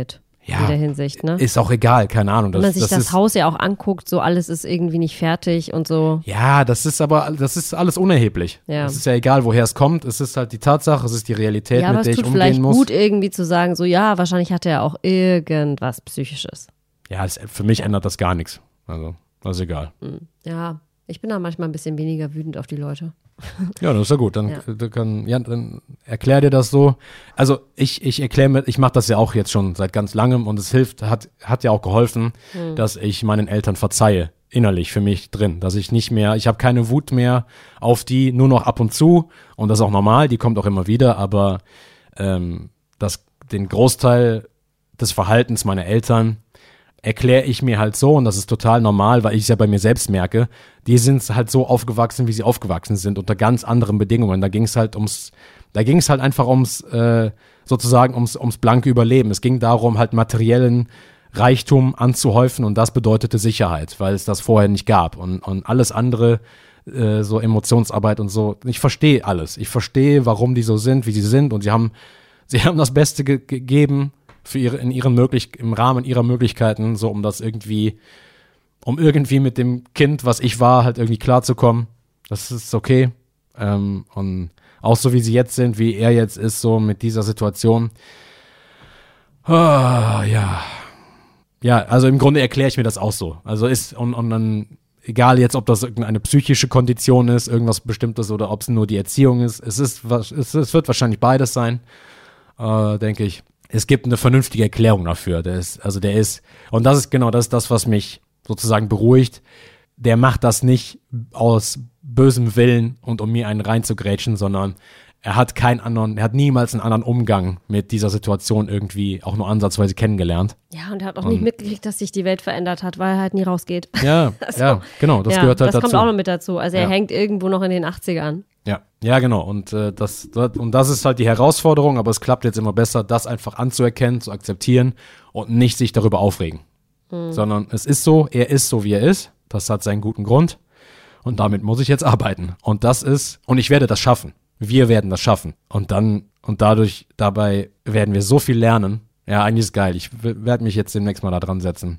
Ja, in der Hinsicht, ne? Ist auch egal, keine Ahnung. Das, Wenn man sich das, das, ist, Haus ja auch anguckt, so alles ist irgendwie nicht fertig und so. Ja, das ist aber, das ist alles unerheblich. Ja. Es ist ja egal, woher es kommt. Es ist halt die Tatsache, es ist die Realität, Ja, aber mit der es ich tut vielleicht umgehen muss. gut irgendwie zu sagen, so ja, wahrscheinlich hat er auch irgendwas Psychisches. Ja, das, für mich ändert das gar nichts. Also, das ist egal. Ja, ich bin da manchmal ein bisschen weniger wütend auf die Leute. Ja, das ist ja gut. Dann, Ja. du kann, ja, dann erklär dir das so. Also ich, ich erkläre mir, ich mache das ja auch jetzt schon seit ganz langem und es hilft, hat, hat ja auch geholfen, Hm. dass ich meinen Eltern verzeihe, innerlich für mich drin. Dass ich nicht mehr, ich habe keine Wut mehr auf die, nur noch ab und zu und das ist auch normal, die kommt auch immer wieder, aber ähm, das, den Großteil des Verhaltens meiner Eltern erkläre ich mir halt so und das ist total normal, weil ich es ja bei mir selbst merke, die sind halt so aufgewachsen, wie sie aufgewachsen sind, unter ganz anderen Bedingungen. Da ging es halt ums, da ging es halt einfach ums, äh, sozusagen ums, ums blanke Überleben. Es ging darum, halt materiellen Reichtum anzuhäufen und das bedeutete Sicherheit, weil es das vorher nicht gab und, und alles andere, äh, so Emotionsarbeit und so, ich verstehe alles. Ich verstehe, warum die so sind, wie sie sind und sie haben, sie haben das Beste ge- gegeben, für ihre, in ihren möglich, im Rahmen ihrer Möglichkeiten, so um das irgendwie, um irgendwie mit dem Kind, was ich war, halt irgendwie klarzukommen. Das ist okay. Ähm, und auch so wie sie jetzt sind, wie er jetzt ist, so mit dieser Situation. Ah, ja. Ja, also im Grunde erkläre ich mir das auch so. Also ist, und, und dann, egal jetzt, ob das irgendeine psychische Kondition ist, irgendwas Bestimmtes oder ob es nur die Erziehung ist, es ist, es, es wird wahrscheinlich beides sein, äh, denke ich. Es gibt eine vernünftige Erklärung dafür. Der ist, also der ist, und das ist genau das, ist das, was mich sozusagen beruhigt. Der macht das nicht aus bösem Willen und um mir einen reinzugrätschen, sondern er hat keinen anderen, er hat niemals einen anderen Umgang mit dieser Situation irgendwie auch nur ansatzweise kennengelernt. Ja, und er hat auch nicht mitgekriegt, dass sich die Welt verändert hat, weil er halt nie rausgeht. Ja, Also, ja, genau, das ja, gehört halt das dazu. kommt auch noch mit dazu. Also er Ja. hängt irgendwo noch in den achtzigern. Ja, ja, genau. Und, äh, das, das, und das ist halt die Herausforderung, aber es klappt jetzt immer besser, das einfach anzuerkennen, zu akzeptieren und nicht sich darüber aufregen. Hm. Sondern es ist so, er ist so, wie er ist. Das hat seinen guten Grund. Und damit muss ich jetzt arbeiten. Und das ist, und ich werde das schaffen. Wir werden das schaffen. Und dann, und dadurch, dabei werden wir so viel lernen. Ja, eigentlich ist geil. Ich w- werde mich jetzt demnächst mal da dran setzen.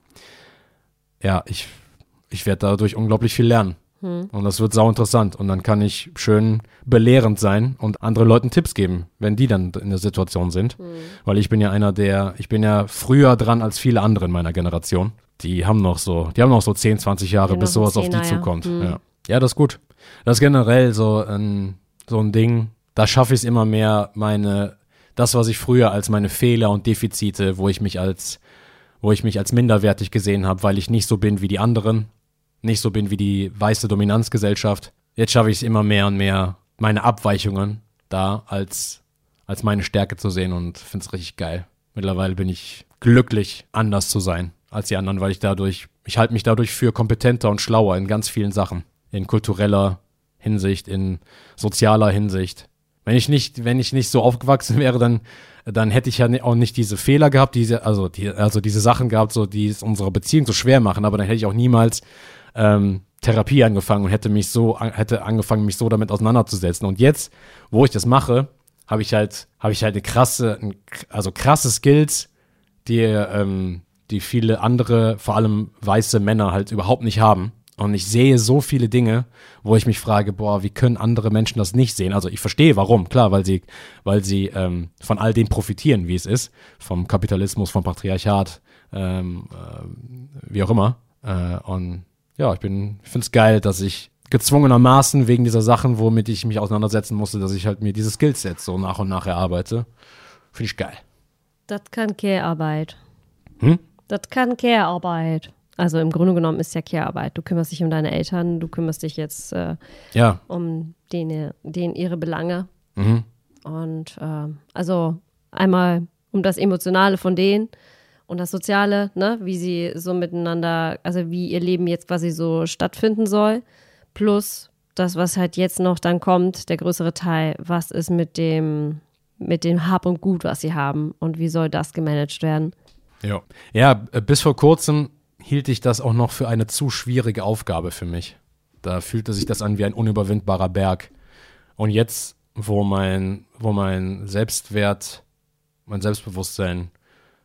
Ja, ich, ich werde dadurch unglaublich viel lernen. Und das wird sau interessant. Und dann kann ich schön belehrend sein und anderen Leuten Tipps geben, wenn die dann in der Situation sind. Weil ich bin ja einer der, ich bin ja früher dran als viele andere in meiner Generation. Die haben noch so, die haben noch so zehn, zwanzig Jahre, Die bis haben noch sowas so auf die Zehner, ja. zukommt. Hm. Ja. ja, das ist gut. Das ist generell so ein, so ein Ding. Da schaffe ich es immer mehr, meine, das, was ich früher als meine Fehler und Defizite, wo ich mich als, wo ich mich als minderwertig gesehen habe, weil ich nicht so bin wie die anderen, nicht so bin wie die weiße Dominanzgesellschaft. Jetzt schaffe ich es immer mehr und mehr, meine Abweichungen da als, als meine Stärke zu sehen und finde es richtig geil. Mittlerweile bin ich glücklich, anders zu sein als die anderen, weil ich dadurch, ich halte mich dadurch für kompetenter und schlauer in ganz vielen Sachen. In kultureller Hinsicht, in sozialer Hinsicht. Wenn ich nicht, wenn ich nicht so aufgewachsen wäre, dann, dann hätte ich ja auch nicht diese Fehler gehabt, diese, also, die, also diese Sachen gehabt, so, die es unsere Beziehung so schwer machen, aber dann hätte ich auch niemals ähm, Therapie angefangen und hätte mich so, hätte angefangen, mich so damit auseinanderzusetzen. Und jetzt, wo ich das mache, habe ich halt, habe ich halt eine krasse, also krasse Skills, die, ähm, die viele andere, vor allem weiße Männer halt überhaupt nicht haben. Und ich sehe so viele Dinge, wo ich mich frage, boah, wie können andere Menschen das nicht sehen? Also ich verstehe, warum, klar, weil sie, weil sie ähm, von all dem profitieren, wie es ist, vom Kapitalismus, vom Patriarchat, ähm, äh, wie auch immer. Äh, und ja, ich bin, ich finde es geil, dass ich gezwungenermaßen wegen dieser Sachen, womit ich mich auseinandersetzen musste, dass ich halt mir diese Skillsets so nach und nach erarbeite. Finde ich geil. Das kann Care-Arbeit. Hm? Das kann Care-Arbeit. Also im Grunde genommen ist ja Care-Arbeit. Du kümmerst dich um deine Eltern, du kümmerst dich jetzt äh, Ja. um denen, denen ihre Belange. Mhm. Und äh, also einmal um das Emotionale von denen und das Soziale, ne, wie sie so miteinander, also wie ihr Leben jetzt quasi so stattfinden soll, plus das, was halt jetzt noch dann kommt, der größere Teil, was ist mit dem, mit dem Hab und Gut, was sie haben und wie soll das gemanagt werden? Ja. Ja, bis vor kurzem hielt ich das auch noch für eine zu schwierige Aufgabe für mich. Da fühlte sich das an wie ein unüberwindbarer Berg. Und jetzt, wo mein, wo mein Selbstwert, mein Selbstbewusstsein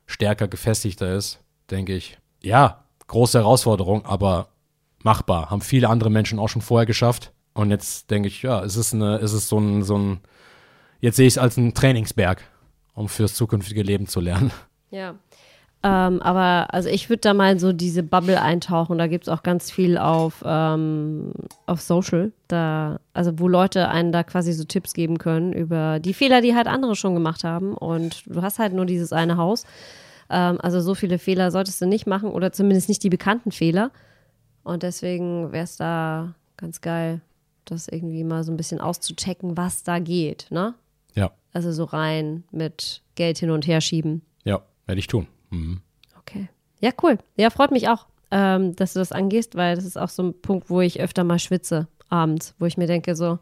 stärker, gefestigter ist, denke ich, ja, große Herausforderung, aber machbar. Haben viele andere Menschen auch schon vorher geschafft. Und jetzt denke ich, ja, es ist, eine, es ist so ein, so ein, jetzt sehe ich es als einen Trainingsberg, um fürs zukünftige Leben zu lernen. Ja. Ähm, aber also ich würde da mal so diese Bubble eintauchen. Da gibt es auch ganz viel auf, ähm, auf Social, da, also wo Leute einen da quasi so Tipps geben können über die Fehler, die halt andere schon gemacht haben. Und du hast halt nur dieses eine Haus. Ähm, also so viele Fehler solltest du nicht machen oder zumindest nicht die bekannten Fehler. Und deswegen wäre es da ganz geil, das irgendwie mal so ein bisschen auszuchecken, was da geht, ne? Ja. Also so rein mit Geld hin und her schieben. Ja, werde ich tun. Mhm. Okay. Ja, cool. Ja, freut mich auch, ähm, dass du das angehst, weil das ist auch so ein Punkt, wo ich öfter mal schwitze abends, wo ich mir denke so,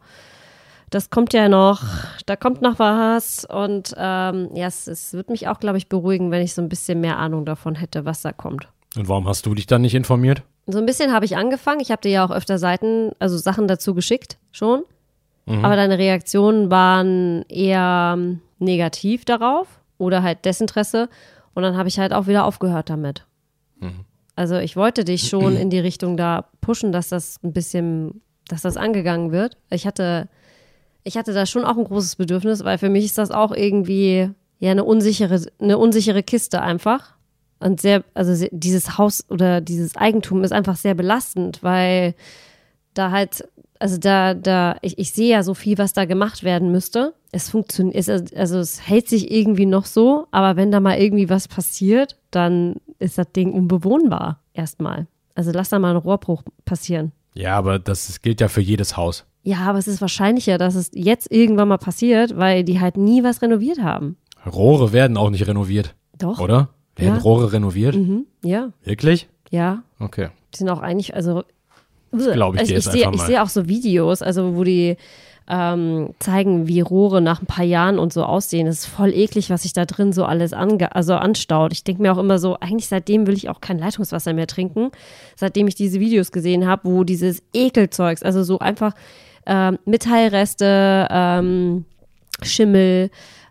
das kommt ja noch, da kommt noch was und ähm, ja, es, es wird mich auch, glaube ich, beruhigen, wenn ich so ein bisschen mehr Ahnung davon hätte, was da kommt. Und warum hast du dich dann nicht informiert? So ein bisschen habe ich angefangen. Ich habe dir ja auch öfter Seiten, also Sachen dazu geschickt, schon. Mhm. Aber deine Reaktionen waren eher negativ darauf oder halt Desinteresse. Und dann habe ich halt auch wieder aufgehört damit. Mhm. Also ich wollte dich schon in die Richtung da pushen, dass das ein bisschen, dass das angegangen wird. Ich hatte, ich hatte da schon auch ein großes Bedürfnis, weil für mich ist das auch irgendwie ja eine unsichere, eine unsichere Kiste einfach. Und sehr, also dieses Haus oder dieses Eigentum ist einfach sehr belastend, weil da halt, also da, da, ich, ich sehe ja so viel, was da gemacht werden müsste. Es funktioniert, also es hält sich irgendwie noch so, aber wenn da mal irgendwie was passiert, dann ist das Ding unbewohnbar erstmal. Also lass da mal einen Rohrbruch passieren. Ja, aber das gilt ja für jedes Haus. Ja, aber es ist wahrscheinlicher, dass es jetzt irgendwann mal passiert, weil die halt nie was renoviert haben. Rohre werden auch nicht renoviert. Doch. Oder? Werden Ja. Rohre renoviert? Mhm, ja, Wirklich? ja. Okay. Die sind auch eigentlich, also glaube ich also dir jetzt ich sehe, einfach ich mal. sehe auch so Videos, also wo die ähm, zeigen, wie Rohre nach ein paar Jahren und so aussehen. Das ist voll eklig, was sich da drin so alles ange also anstaut. Ich denke mir auch immer so, eigentlich seitdem will ich auch kein Leitungswasser mehr trinken, seitdem ich diese Videos gesehen habe, wo dieses Ekelzeugs, also so einfach ähm, Metallreste, ähm, Schimmel,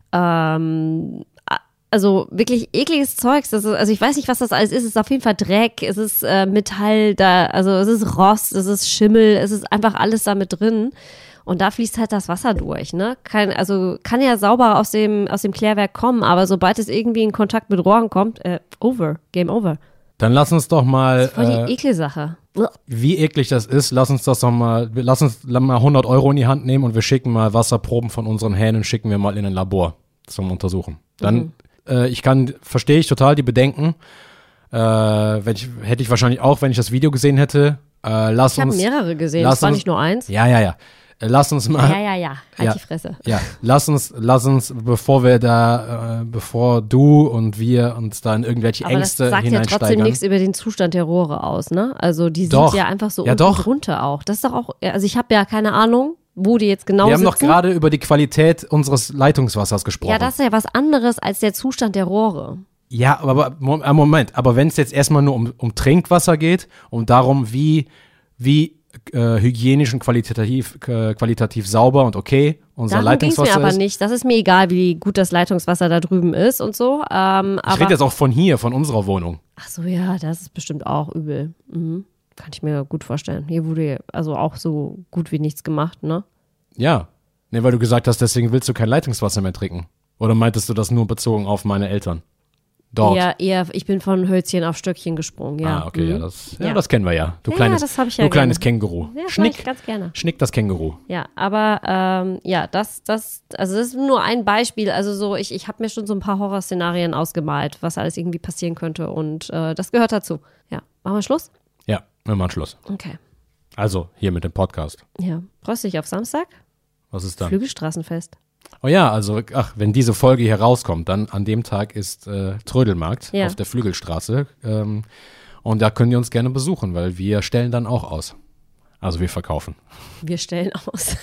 ähm, also wirklich ekliges Zeugs. Das ist, also ich weiß nicht, was das alles ist. Es ist auf jeden Fall Dreck, es ist äh, Metall da, also es ist Rost, es ist Schimmel, es ist einfach alles da mit drin. Und da fließt halt das Wasser durch, ne? Kann, also kann ja sauber aus dem, aus dem Klärwerk kommen, aber sobald es irgendwie in Kontakt mit Rohren kommt, äh, over, Game over. Dann lass uns doch mal, Das ist voll die äh, Ekelsache. wie eklig das ist, lass uns das doch mal, lass uns mal hundert Euro in die Hand nehmen und wir schicken mal Wasserproben von unseren Hähnen, schicken wir mal in ein Labor zum Untersuchen. Dann, Mhm. äh, ich kann, verstehe ich total die Bedenken. Äh, wenn ich, hätte ich wahrscheinlich auch, wenn ich das Video gesehen hätte. Äh, lass Ich habe uns, mehrere gesehen, lass es war uns- nicht nur eins. ja, ja, ja. Äh, Lass uns mal. Ja, ja, ja, halt Ja. die Fresse. Ja, lass uns, lass uns, bevor wir da, äh, bevor du und wir uns da in irgendwelche Aber das Ängste sagt ja trotzdem hineinsteigern. nichts über den Zustand der Rohre aus, ne? Also die Doch. sind ja einfach so Ja, unten doch. drunter auch. Das ist doch auch, also ich habe ja keine Ahnung, wo die jetzt genau wir haben sitzen. doch gerade über die Qualität unseres Leitungswassers gesprochen. Ja, das ist ja was anderes als der Zustand der Rohre. Ja, aber Mo- äh, Moment, aber wenn es jetzt erstmal nur um, um Trinkwasser geht und darum, wie, wie äh, hygienisch und qualitativ, äh, qualitativ sauber und okay unser Darum ging es mir Leitungswasser aber ist. nicht. Das ist mir egal, wie gut das Leitungswasser da drüben ist und so. Ähm, Ich aber rede jetzt auch von hier, von unserer Wohnung. ach so, ja, das ist bestimmt auch übel. Mhm. Kann ich mir gut vorstellen. Hier wurde also auch so gut wie nichts gemacht, ne? Ja. Nee, weil du gesagt hast, deswegen willst du kein Leitungswasser mehr trinken. Oder meintest du das nur bezogen auf meine Eltern? Dort. Eher, eher, ich bin von Hölzchen auf Stöckchen gesprungen, ja. Ah, okay, Mhm. ja, das, ja, Ja. das kennen wir ja. Du Ja, kleines, das hab ich ja du kleines gerne. Känguru. Ja, das mach Schnick, ich ganz gerne. Schnick das Känguru. Ja, aber ähm, ja, das, das, also das ist nur ein Beispiel. Also so, ich, ich habe mir schon so ein paar Horrorszenarien ausgemalt, was alles irgendwie passieren könnte und äh, das gehört dazu. Ja, machen wir Schluss? Ja, wir machen Schluss. Okay. Also, hier mit dem Podcast. Ja, freust du dich auf Samstag? Was ist dann? Flügelstraßenfest. Oh ja, also, ach, wenn diese Folge hier rauskommt, dann an dem Tag ist äh, Trödelmarkt Ja. auf der Flügelstraße. Ähm, und da könnt ihr uns gerne besuchen, weil wir stellen dann auch aus. Also wir verkaufen. Wir stellen aus.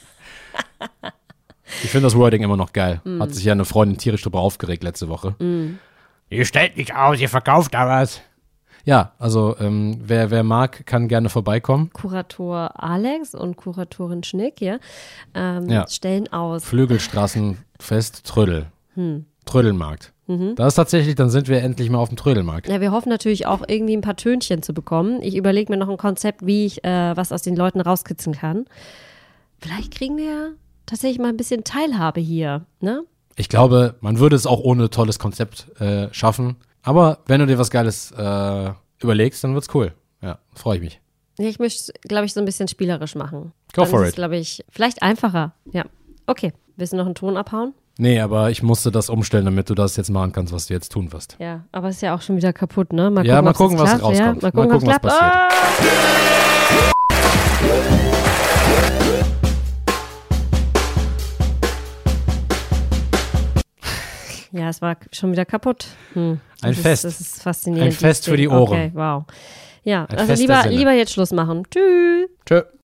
Ich finde das Wording immer noch geil. Mm. Hat sich ja eine Freundin tierisch drüber aufgeregt letzte Woche. Ihr stellt nicht aus, ihr verkauft da was. Ja, also ähm, wer, wer mag, kann gerne vorbeikommen. Kurator Alex und Kuratorin Schnick, ja, ähm, Ja. stellen aus. Flügelstraßenfest Trödel. Hm. Trödelmarkt. Mhm. Das ist tatsächlich, dann sind wir endlich mal auf dem Trödelmarkt. Ja, wir hoffen natürlich auch irgendwie ein paar Tönchen zu bekommen. Ich überlege mir noch ein Konzept, wie ich äh, was aus den Leuten rauskitzeln kann. Vielleicht kriegen wir tatsächlich mal ein bisschen Teilhabe hier, ne? Ich glaube, man würde es auch ohne tolles Konzept äh, schaffen. Aber wenn du dir was Geiles äh, überlegst, dann wird's cool. Ja, freue ich mich. Ich möchte, glaube ich, so ein bisschen spielerisch machen. Go dann for ist it. glaube ich, vielleicht einfacher. Ja, okay. Willst du noch einen Ton abhauen? Nee, aber ich musste das umstellen, damit du das jetzt machen kannst, was du jetzt tun wirst. Ja, aber ist ja auch schon wieder kaputt, ne? Mal ja, gucken, mal gucken, was klappt. rauskommt. Ja, mal gucken, mal gucken was klappt. passiert. Ah! Ja, es war schon wieder kaputt. Hm. Ein das Fest. Ist, das ist faszinierend. Ein Fest für die Ohren. Okay, wow. Ja, Ein also Fest der lieber, Sinne. lieber jetzt Schluss machen. Tschüss. Tschö.